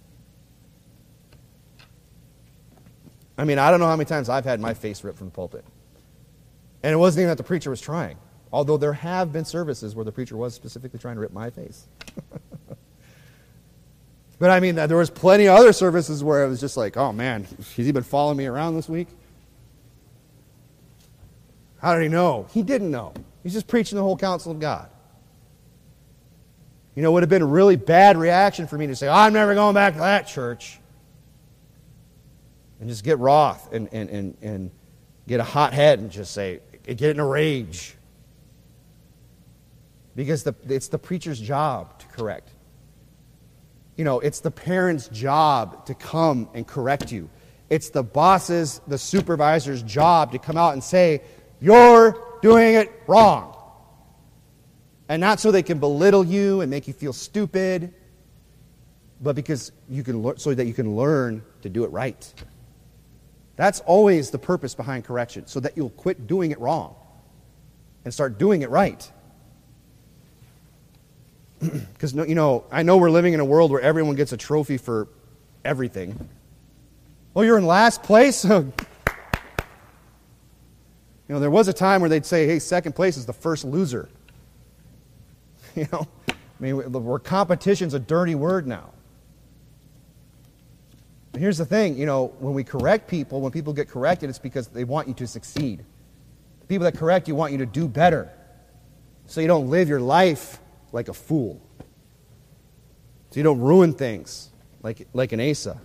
I mean, I don't know how many times I've had my face ripped from the pulpit. And it wasn't even that the preacher was trying. Although there have been services where the preacher was specifically trying to rip my face. But I mean, there was plenty of other services where it was just like, oh man, has he been following me around this week? How did he know? He didn't know. He's just preaching the whole counsel of God. You know, it would have been a really bad reaction for me to say, oh, I'm never going back to that church. And just get wroth and, and, and, and get a hot head and just say, get in a rage. Because the, it's the preacher's job to correct. You know, it's the parent's job to come and correct you. It's the boss's, the supervisor's job to come out and say, you're doing it wrong. And not so they can belittle you and make you feel stupid, but because you can, so that you can learn to do it right. That's always the purpose behind correction, so that you'll quit doing it wrong and start doing it right. Because, you know, I know we're living in a world where everyone gets a trophy for everything. Oh, you're in last place? You know, there was a time where they'd say, hey, second place is the first loser. You know, I mean, where competition's a dirty word now. And here's the thing, you know, when we correct people, when people get corrected, it's because they want you to succeed. The people that correct you want you to do better, so you don't live your life like a fool. So you don't ruin things like, like an Asa.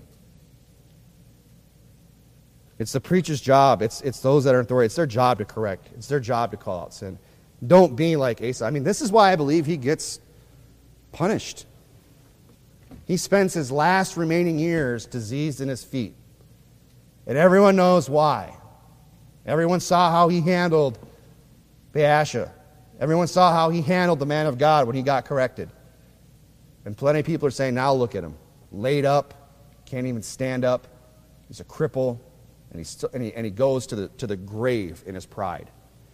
It's the preacher's job. It's, it's those that are in authority. It's their job to correct. It's their job to call out sin. Don't be like Asa. I mean, this is why I believe he gets punished. He spends his last remaining years diseased in his feet. And everyone knows why. Everyone saw how he handled Baasha. Everyone saw how he handled the man of God when he got corrected. And plenty of people are saying, now look at him. Laid up, can't even stand up. He's a cripple, and, he's still, and, he, and he goes to the, to the grave in his pride.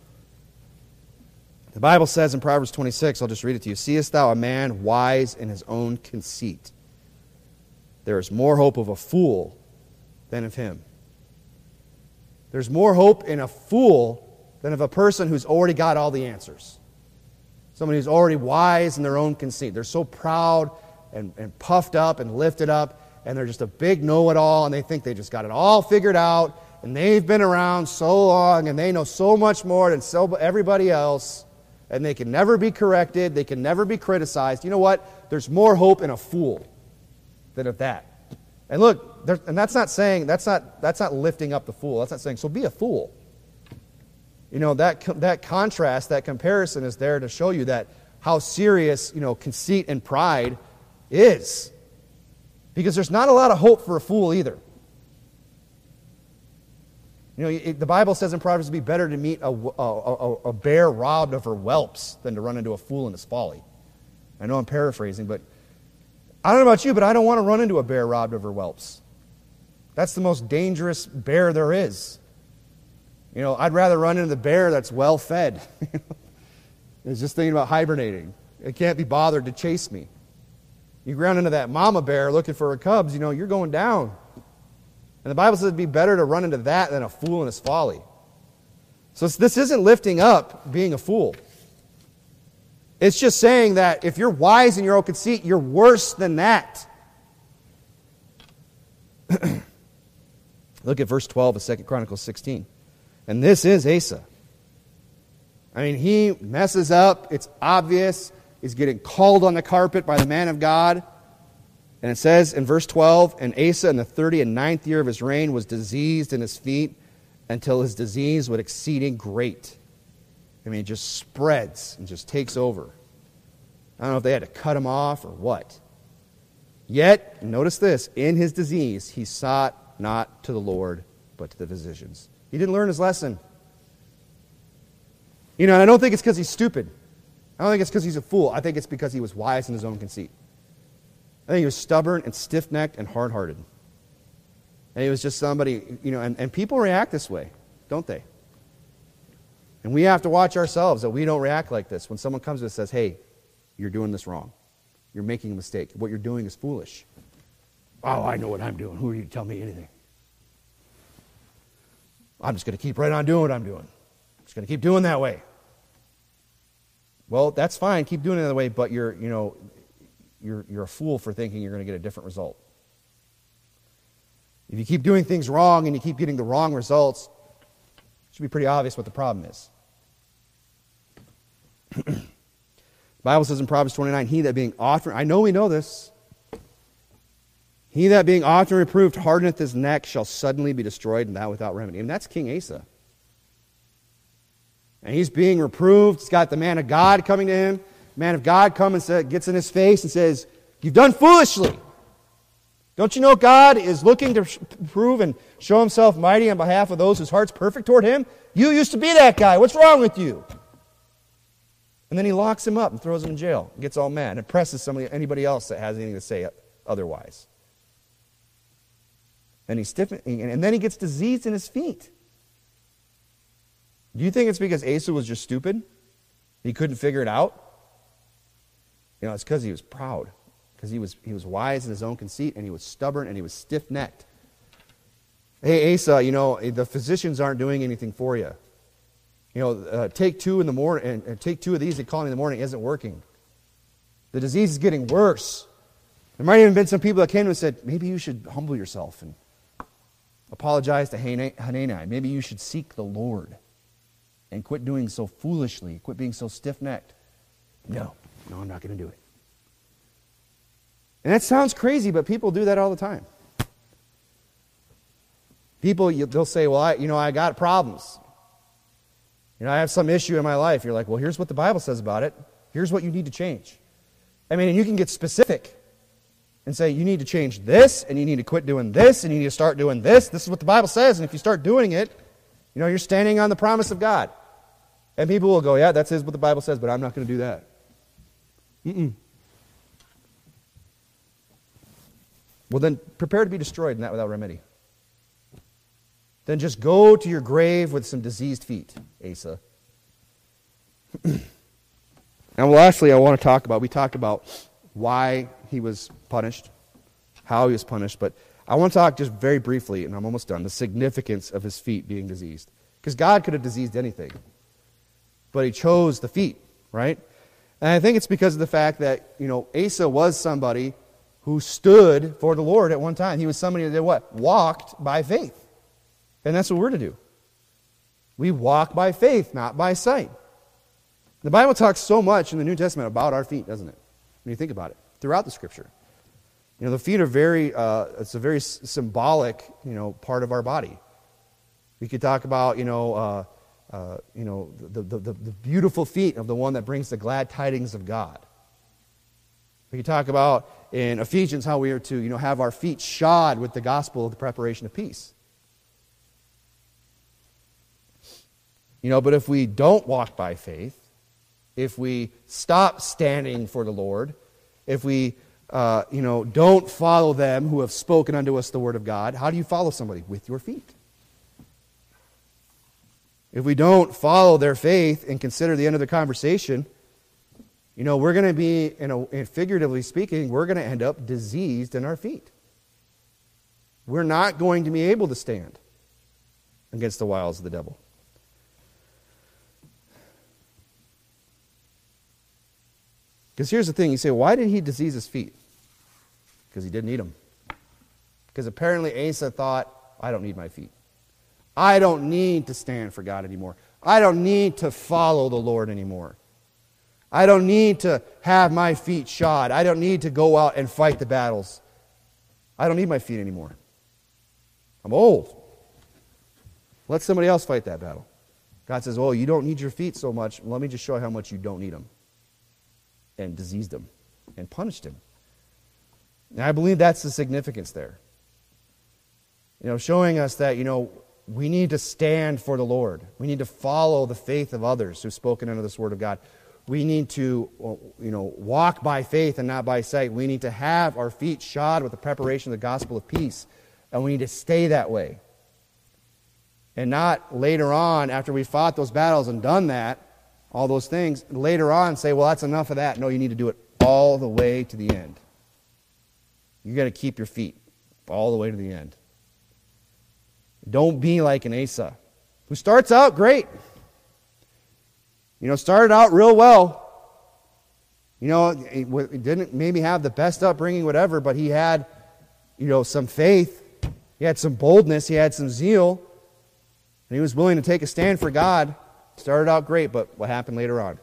The Bible says in Proverbs twenty-six, I'll just read it to you, seest thou a man wise in his own conceit? There is more hope of a fool than of him. There's more hope in a fool than of a person who's already got all the answers. Somebody who's already wise in their own conceit. They're so proud and, and puffed up and lifted up, and they're just a big know-it-all, and they think they just got it all figured out, and they've been around so long, and they know so much more than so everybody else, and they can never be corrected, they can never be criticized. You know what? There's more hope in a fool than of that. And look, there, and that's not saying, that's not, that's not lifting up the fool. That's not saying, so be a fool. You know, that, that contrast, that comparison is there to show you that how serious, you know, conceit and pride is. Because there's not a lot of hope for a fool either. You know, it, the Bible says in Proverbs it would be better to meet a, a, a, a bear robbed of her whelps than to run into a fool in his folly. I know I'm paraphrasing, but I don't know about you, but I don't want to run into a bear robbed of her whelps. That's the most dangerous bear there is. You know, I'd rather run into the bear that's well fed. It's just thinking about hibernating. It can't be bothered to chase me. You run into that mama bear looking for her cubs, you know, you're going down. And the Bible says it'd be better to run into that than a fool in his folly. So this isn't lifting up being a fool. It's just saying that if you're wise in your own conceit, you're worse than that. Look at verse twelve of Second Chronicles sixteen. And this is Asa. I mean, he messes up. It's obvious. He's getting called on the carpet by the man of God. And it says in verse twelve, and Asa in the thirty and ninth year of his reign was diseased in his feet until his disease was exceeding great. I mean, it just spreads and just takes over. I don't know if they had to cut him off or what. Yet, notice this, in his disease he sought not to the Lord, but to the physicians. He didn't learn his lesson. You know, and I don't think it's because he's stupid. I don't think it's because he's a fool. I think it's because he was wise in his own conceit. I think he was stubborn and stiff-necked and hard-hearted. And he was just somebody, you know, and, and people react this way, don't they? And we have to watch ourselves that we don't react like this. When someone comes to us and says, hey, you're doing this wrong. You're making a mistake. What you're doing is foolish. Oh, I know what I'm doing. Who are you to tell me anything? I'm just going to keep right on doing what I'm doing. I'm just going to keep doing that way. Well, that's fine. Keep doing it that way, but you're, you know, you're, you're a fool for thinking you're going to get a different result. If you keep doing things wrong and you keep getting the wrong results, it should be pretty obvious what the problem is. The Bible says in Proverbs twenty-nine, he that being often, I know we know this, he that being often reproved hardeneth his neck shall suddenly be destroyed, and that without remedy. And that's King Asa. And he's being reproved. He's got the man of God coming to him. The man of God comes and says, gets in his face and says, you've done foolishly. Don't you know God is looking to prove and show himself mighty on behalf of those whose heart's perfect toward him? You used to be that guy. What's wrong with you? And then he locks him up and throws him in jail and gets all mad and presses somebody, anybody else that has anything to say otherwise. And he's stiff, and then he gets diseased in his feet. Do you think it's because Asa was just stupid? He couldn't figure it out? You know, it's because he was proud. Because he was, he was wise in his own conceit, and he was stubborn, and he was stiff-necked. Hey, Asa, you know, the physicians aren't doing anything for you. You know, uh, take two in the morning, and, and take two of these and call me in the morning isn't working. The disease is getting worse. There might have even been some people that came to him and said, maybe you should humble yourself and apologize to Hanani. Maybe you should seek the Lord and quit doing so foolishly, quit being so stiff-necked. No, no, I'm not going to do it. And that sounds crazy, but people do that all the time. People, they'll say, well, I, you know, I got problems. You know, I have some issue in my life. You're like, well, here's what the Bible says about it. Here's what you need to change. I mean, and you can get specific and say, you need to change this, and you need to quit doing this, and you need to start doing this. This is what the Bible says, and if you start doing it, you know, you're standing on the promise of God. And people will go, yeah, that's what the Bible says, but I'm not going to do that. Mm-mm. well then prepare to be destroyed in that without remedy. Then just go to your grave with some diseased feet, Asa. And lastly, I want to talk about, we talked about why he was punished, how he was punished, but I want to talk just very briefly, and I'm almost done, the significance of his feet being diseased. Because God could have diseased anything, but he chose the feet, right? And I think it's because of the fact that, you know, Asa was somebody who stood for the Lord at one time. He was somebody that did what? Walked by faith. And that's what we're to do. We walk by faith, not by sight. The Bible talks so much in the New Testament about our feet, doesn't it? When you think about it, throughout the Scripture. You know, the feet are very, uh, it's a very s- symbolic, you know, part of our body. We could talk about, you know, uh, uh, you know, the, the, the, the beautiful feet of the one that brings the glad tidings of God. We could talk about in Ephesians how we are to, you know, have our feet shod with the gospel of the preparation of peace. You know, but if we don't walk by faith, if we stop standing for the Lord, if we, uh, you know, don't follow them who have spoken unto us the word of God, how do you follow somebody? With your feet. If we don't follow their faith and consider the end of the conversation, you know, we're going to be, you know, figuratively speaking, we're going to end up diseased in our feet. We're not going to be able to stand against the wiles of the devil. Because here's the thing, you say, why did he disease his feet? Because he didn't need them. Because apparently Asa thought, I don't need my feet. I don't need to stand for God anymore. I don't need to follow the Lord anymore. I don't need to have my feet shod. I don't need to go out and fight the battles. I don't need my feet anymore. I'm old. Let somebody else fight that battle. God says, oh, you don't need your feet so much. Let me just show you how much you don't need them. And diseased him and punished him. And I believe that's the significance there. You know, showing us that, you know, we need to stand for the Lord. We need to follow the faith of others who've spoken under this word of God. We need to, you know, walk by faith and not by sight. We need to have our feet shod with the preparation of the gospel of peace. And we need to stay that way. And not later on, after we fought those battles and done that, all those things, later on say, well, that's enough of that. No, you need to do it all the way to the end. You've got to keep your feet all the way to the end. Don't be like an Asa, who starts out great. You know, started out real well. You know, he didn't maybe have the best upbringing, whatever, but he had, you know, some faith. He had some boldness. He had some zeal. And he was willing to take a stand for God. Started out great, but what happened later on?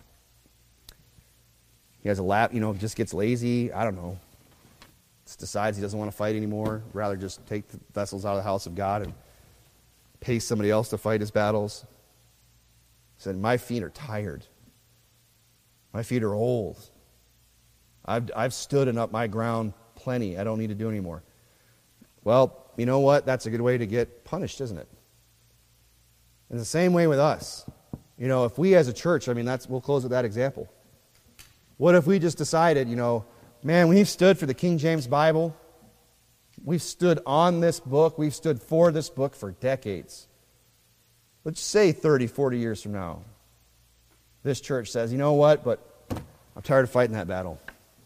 He has a lap, you know, just gets lazy. I don't know. Just decides he doesn't want to fight anymore. Rather just take the vessels out of the house of God and pay somebody else to fight his battles. He said, my feet are tired. My feet are old. I've, I've stood and up my ground plenty. I don't need to do anymore. Well, you know what? That's a good way to get punished, isn't it? In the same way with us. You know, if we as a church, I mean, that's we'll close with that example. What if we just decided, you know, man, we've stood for the King James Bible. We've stood on this book. We've stood for this book for decades. Let's say thirty, forty years from now, this church says, you know what, but I'm tired of fighting that battle.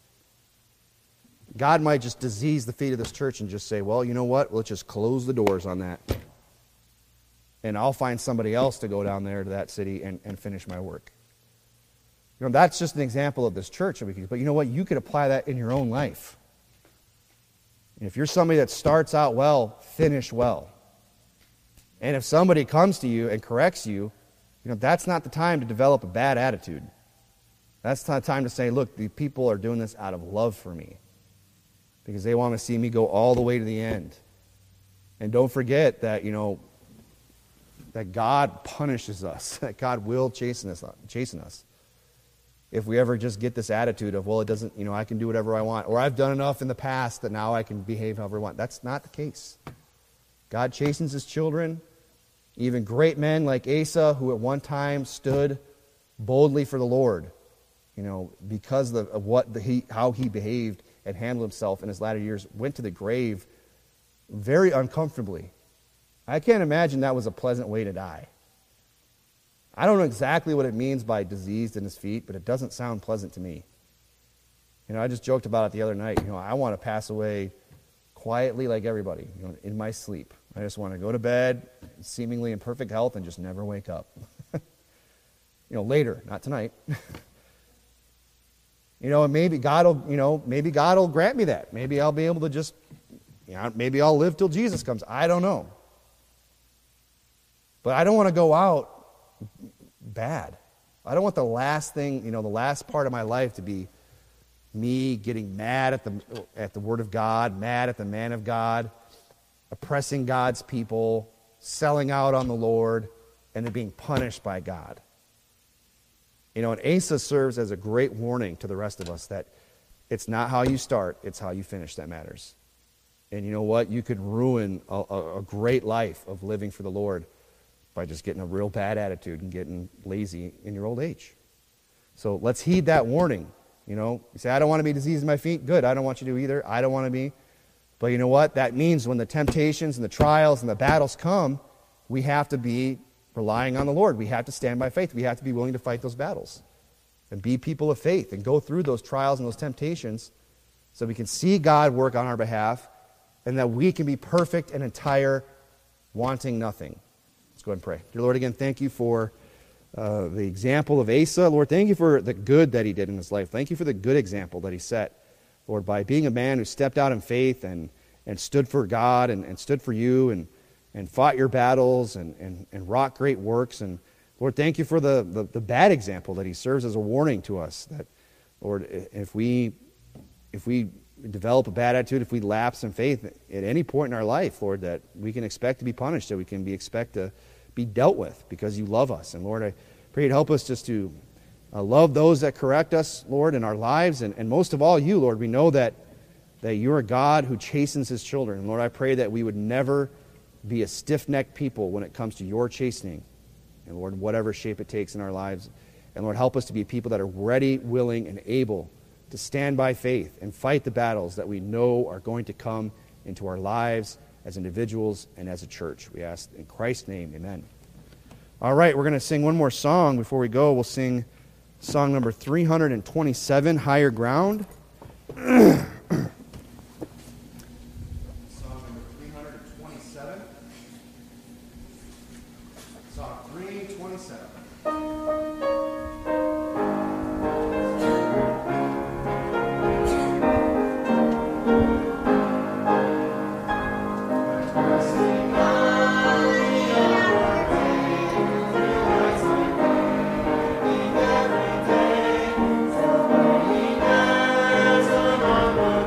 God might just disease the feet of this church and just say, well, you know what, let's just close the doors on that. And I'll find somebody else to go down there to that city and, and finish my work. You know, that's just an example of this church. But you know what? You could apply that in your own life. And if you're somebody that starts out well, finish well. And if somebody comes to you and corrects you, you know, that's not the time to develop a bad attitude. That's not the time to say, look, the people are doing this out of love for me. Because they want to see me go all the way to the end. And don't forget that, you know, that God punishes us, that God will chasten us, chasten us. If we ever just get this attitude of, well, it doesn't, you know, I can do whatever I want, or I've done enough in the past that now I can behave however I want. That's not the case. God chastens his children, even great men like Asa, who at one time stood boldly for the Lord, you know, because of what the, he, how he behaved and handled himself in his latter years, went to the grave very uncomfortably. I can't imagine that was a pleasant way to die. I don't know exactly what it means by diseased in his feet, but it doesn't sound pleasant to me. You know, I just joked about it the other night. You know, I want to pass away quietly like everybody, you know, in my sleep. I just want to go to bed, seemingly in perfect health, and just never wake up. You know, later, not tonight. You know, and maybe God will, you know, maybe God will grant me that. Maybe I'll be able to just, you know, maybe I'll live till Jesus comes. I don't know. But I don't want to go out bad. I don't want the last thing, you know, the last part of my life to be me getting mad at the at the Word of God, mad at the man of God, oppressing God's people, selling out on the Lord, and then being punished by God. You know, and Asa serves as a great warning to the rest of us that it's not how you start, it's how you finish that matters. And you know what? You could ruin a, a, a great life of living for the Lord by just getting a real bad attitude and getting lazy in your old age. So let's heed that warning. You know, you say, I don't want to be diseased in my feet. Good, I don't want you to either. I don't want to be. But you know what? That means when the temptations and the trials and the battles come, we have to be relying on the Lord. We have to stand by faith. We have to be willing to fight those battles and be people of faith and go through those trials and those temptations so we can see God work on our behalf and that we can be perfect and entire, wanting nothing. Let's go ahead and pray. Dear Lord, again, thank you for uh, the example of Asa. Lord, thank you for the good that he did in his life. Thank you for the good example that he set, Lord, by being a man who stepped out in faith and, and stood for God and, and stood for you and, and fought your battles and, and, and wrought great works. And Lord, thank you for the, the, the bad example that he serves as a warning to us that, Lord, if we if we develop a bad attitude, if we lapse in faith at any point in our life, Lord, that we can expect to be punished, that we can be expect to be dealt with because you love us. And Lord, I pray you'd help us just to uh, love those that correct us, Lord, in our lives. And, and most of all, you, Lord, we know that, that you're a God who chastens his children. And Lord, I pray that we would never be a stiff-necked people when it comes to your chastening. And Lord, whatever shape it takes in our lives. And Lord, help us to be people that are ready, willing, and able to stand by faith and fight the battles that we know are going to come into our lives as individuals and as a church. We ask in Christ's name, amen. All right, we're going to sing one more song before we go. We'll sing song number three hundred twenty-seven, Higher Ground. Song number three hundred twenty-seven. Song three twenty-seven. Among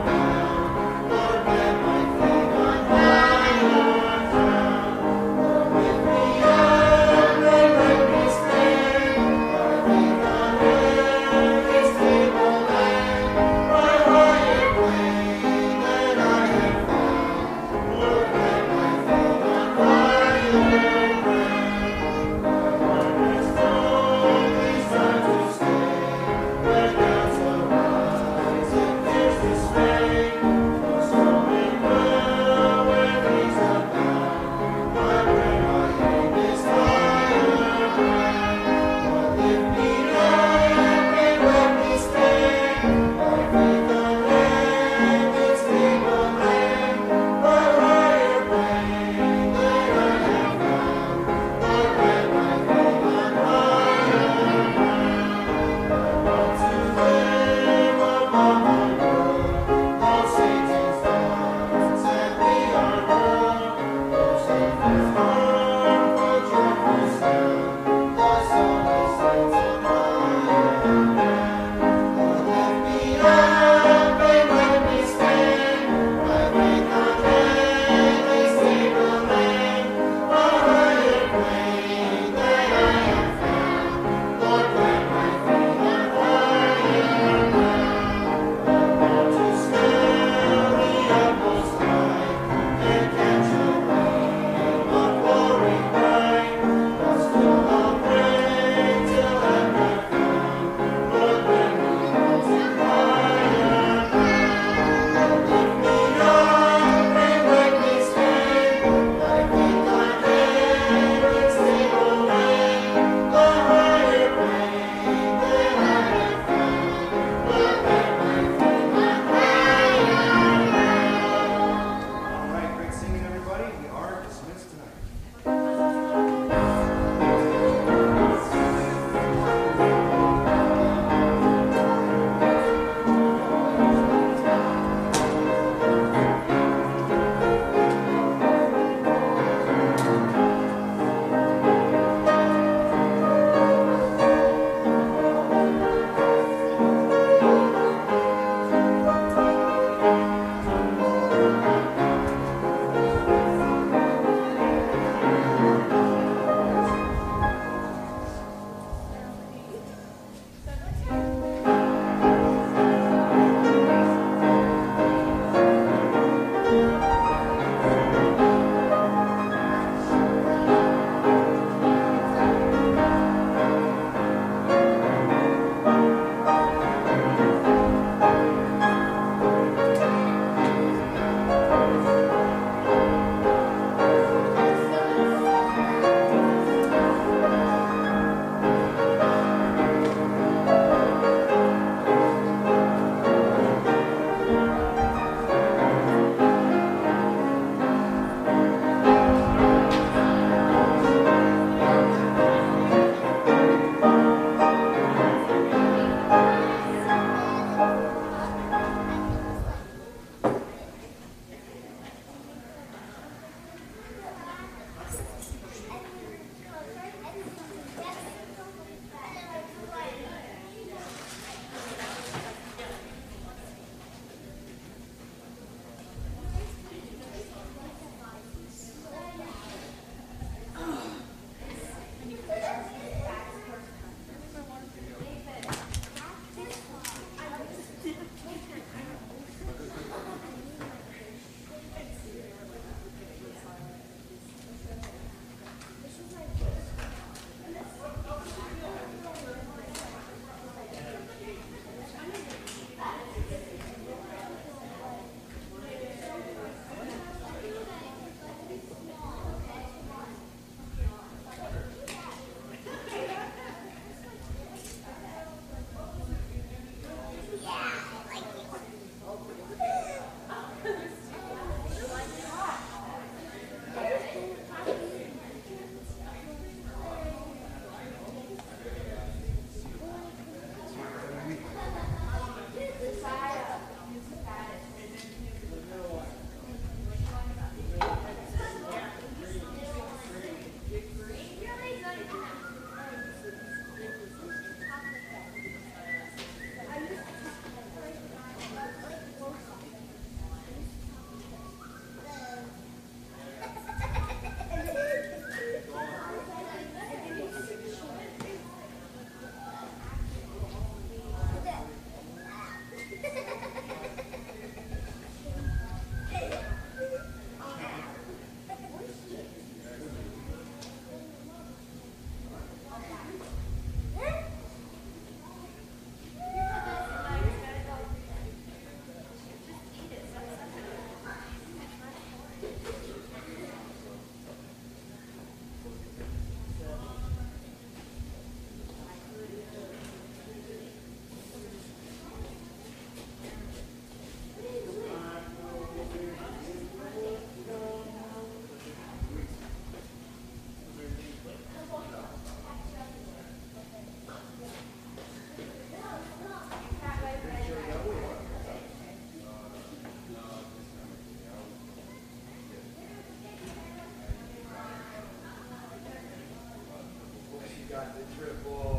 critical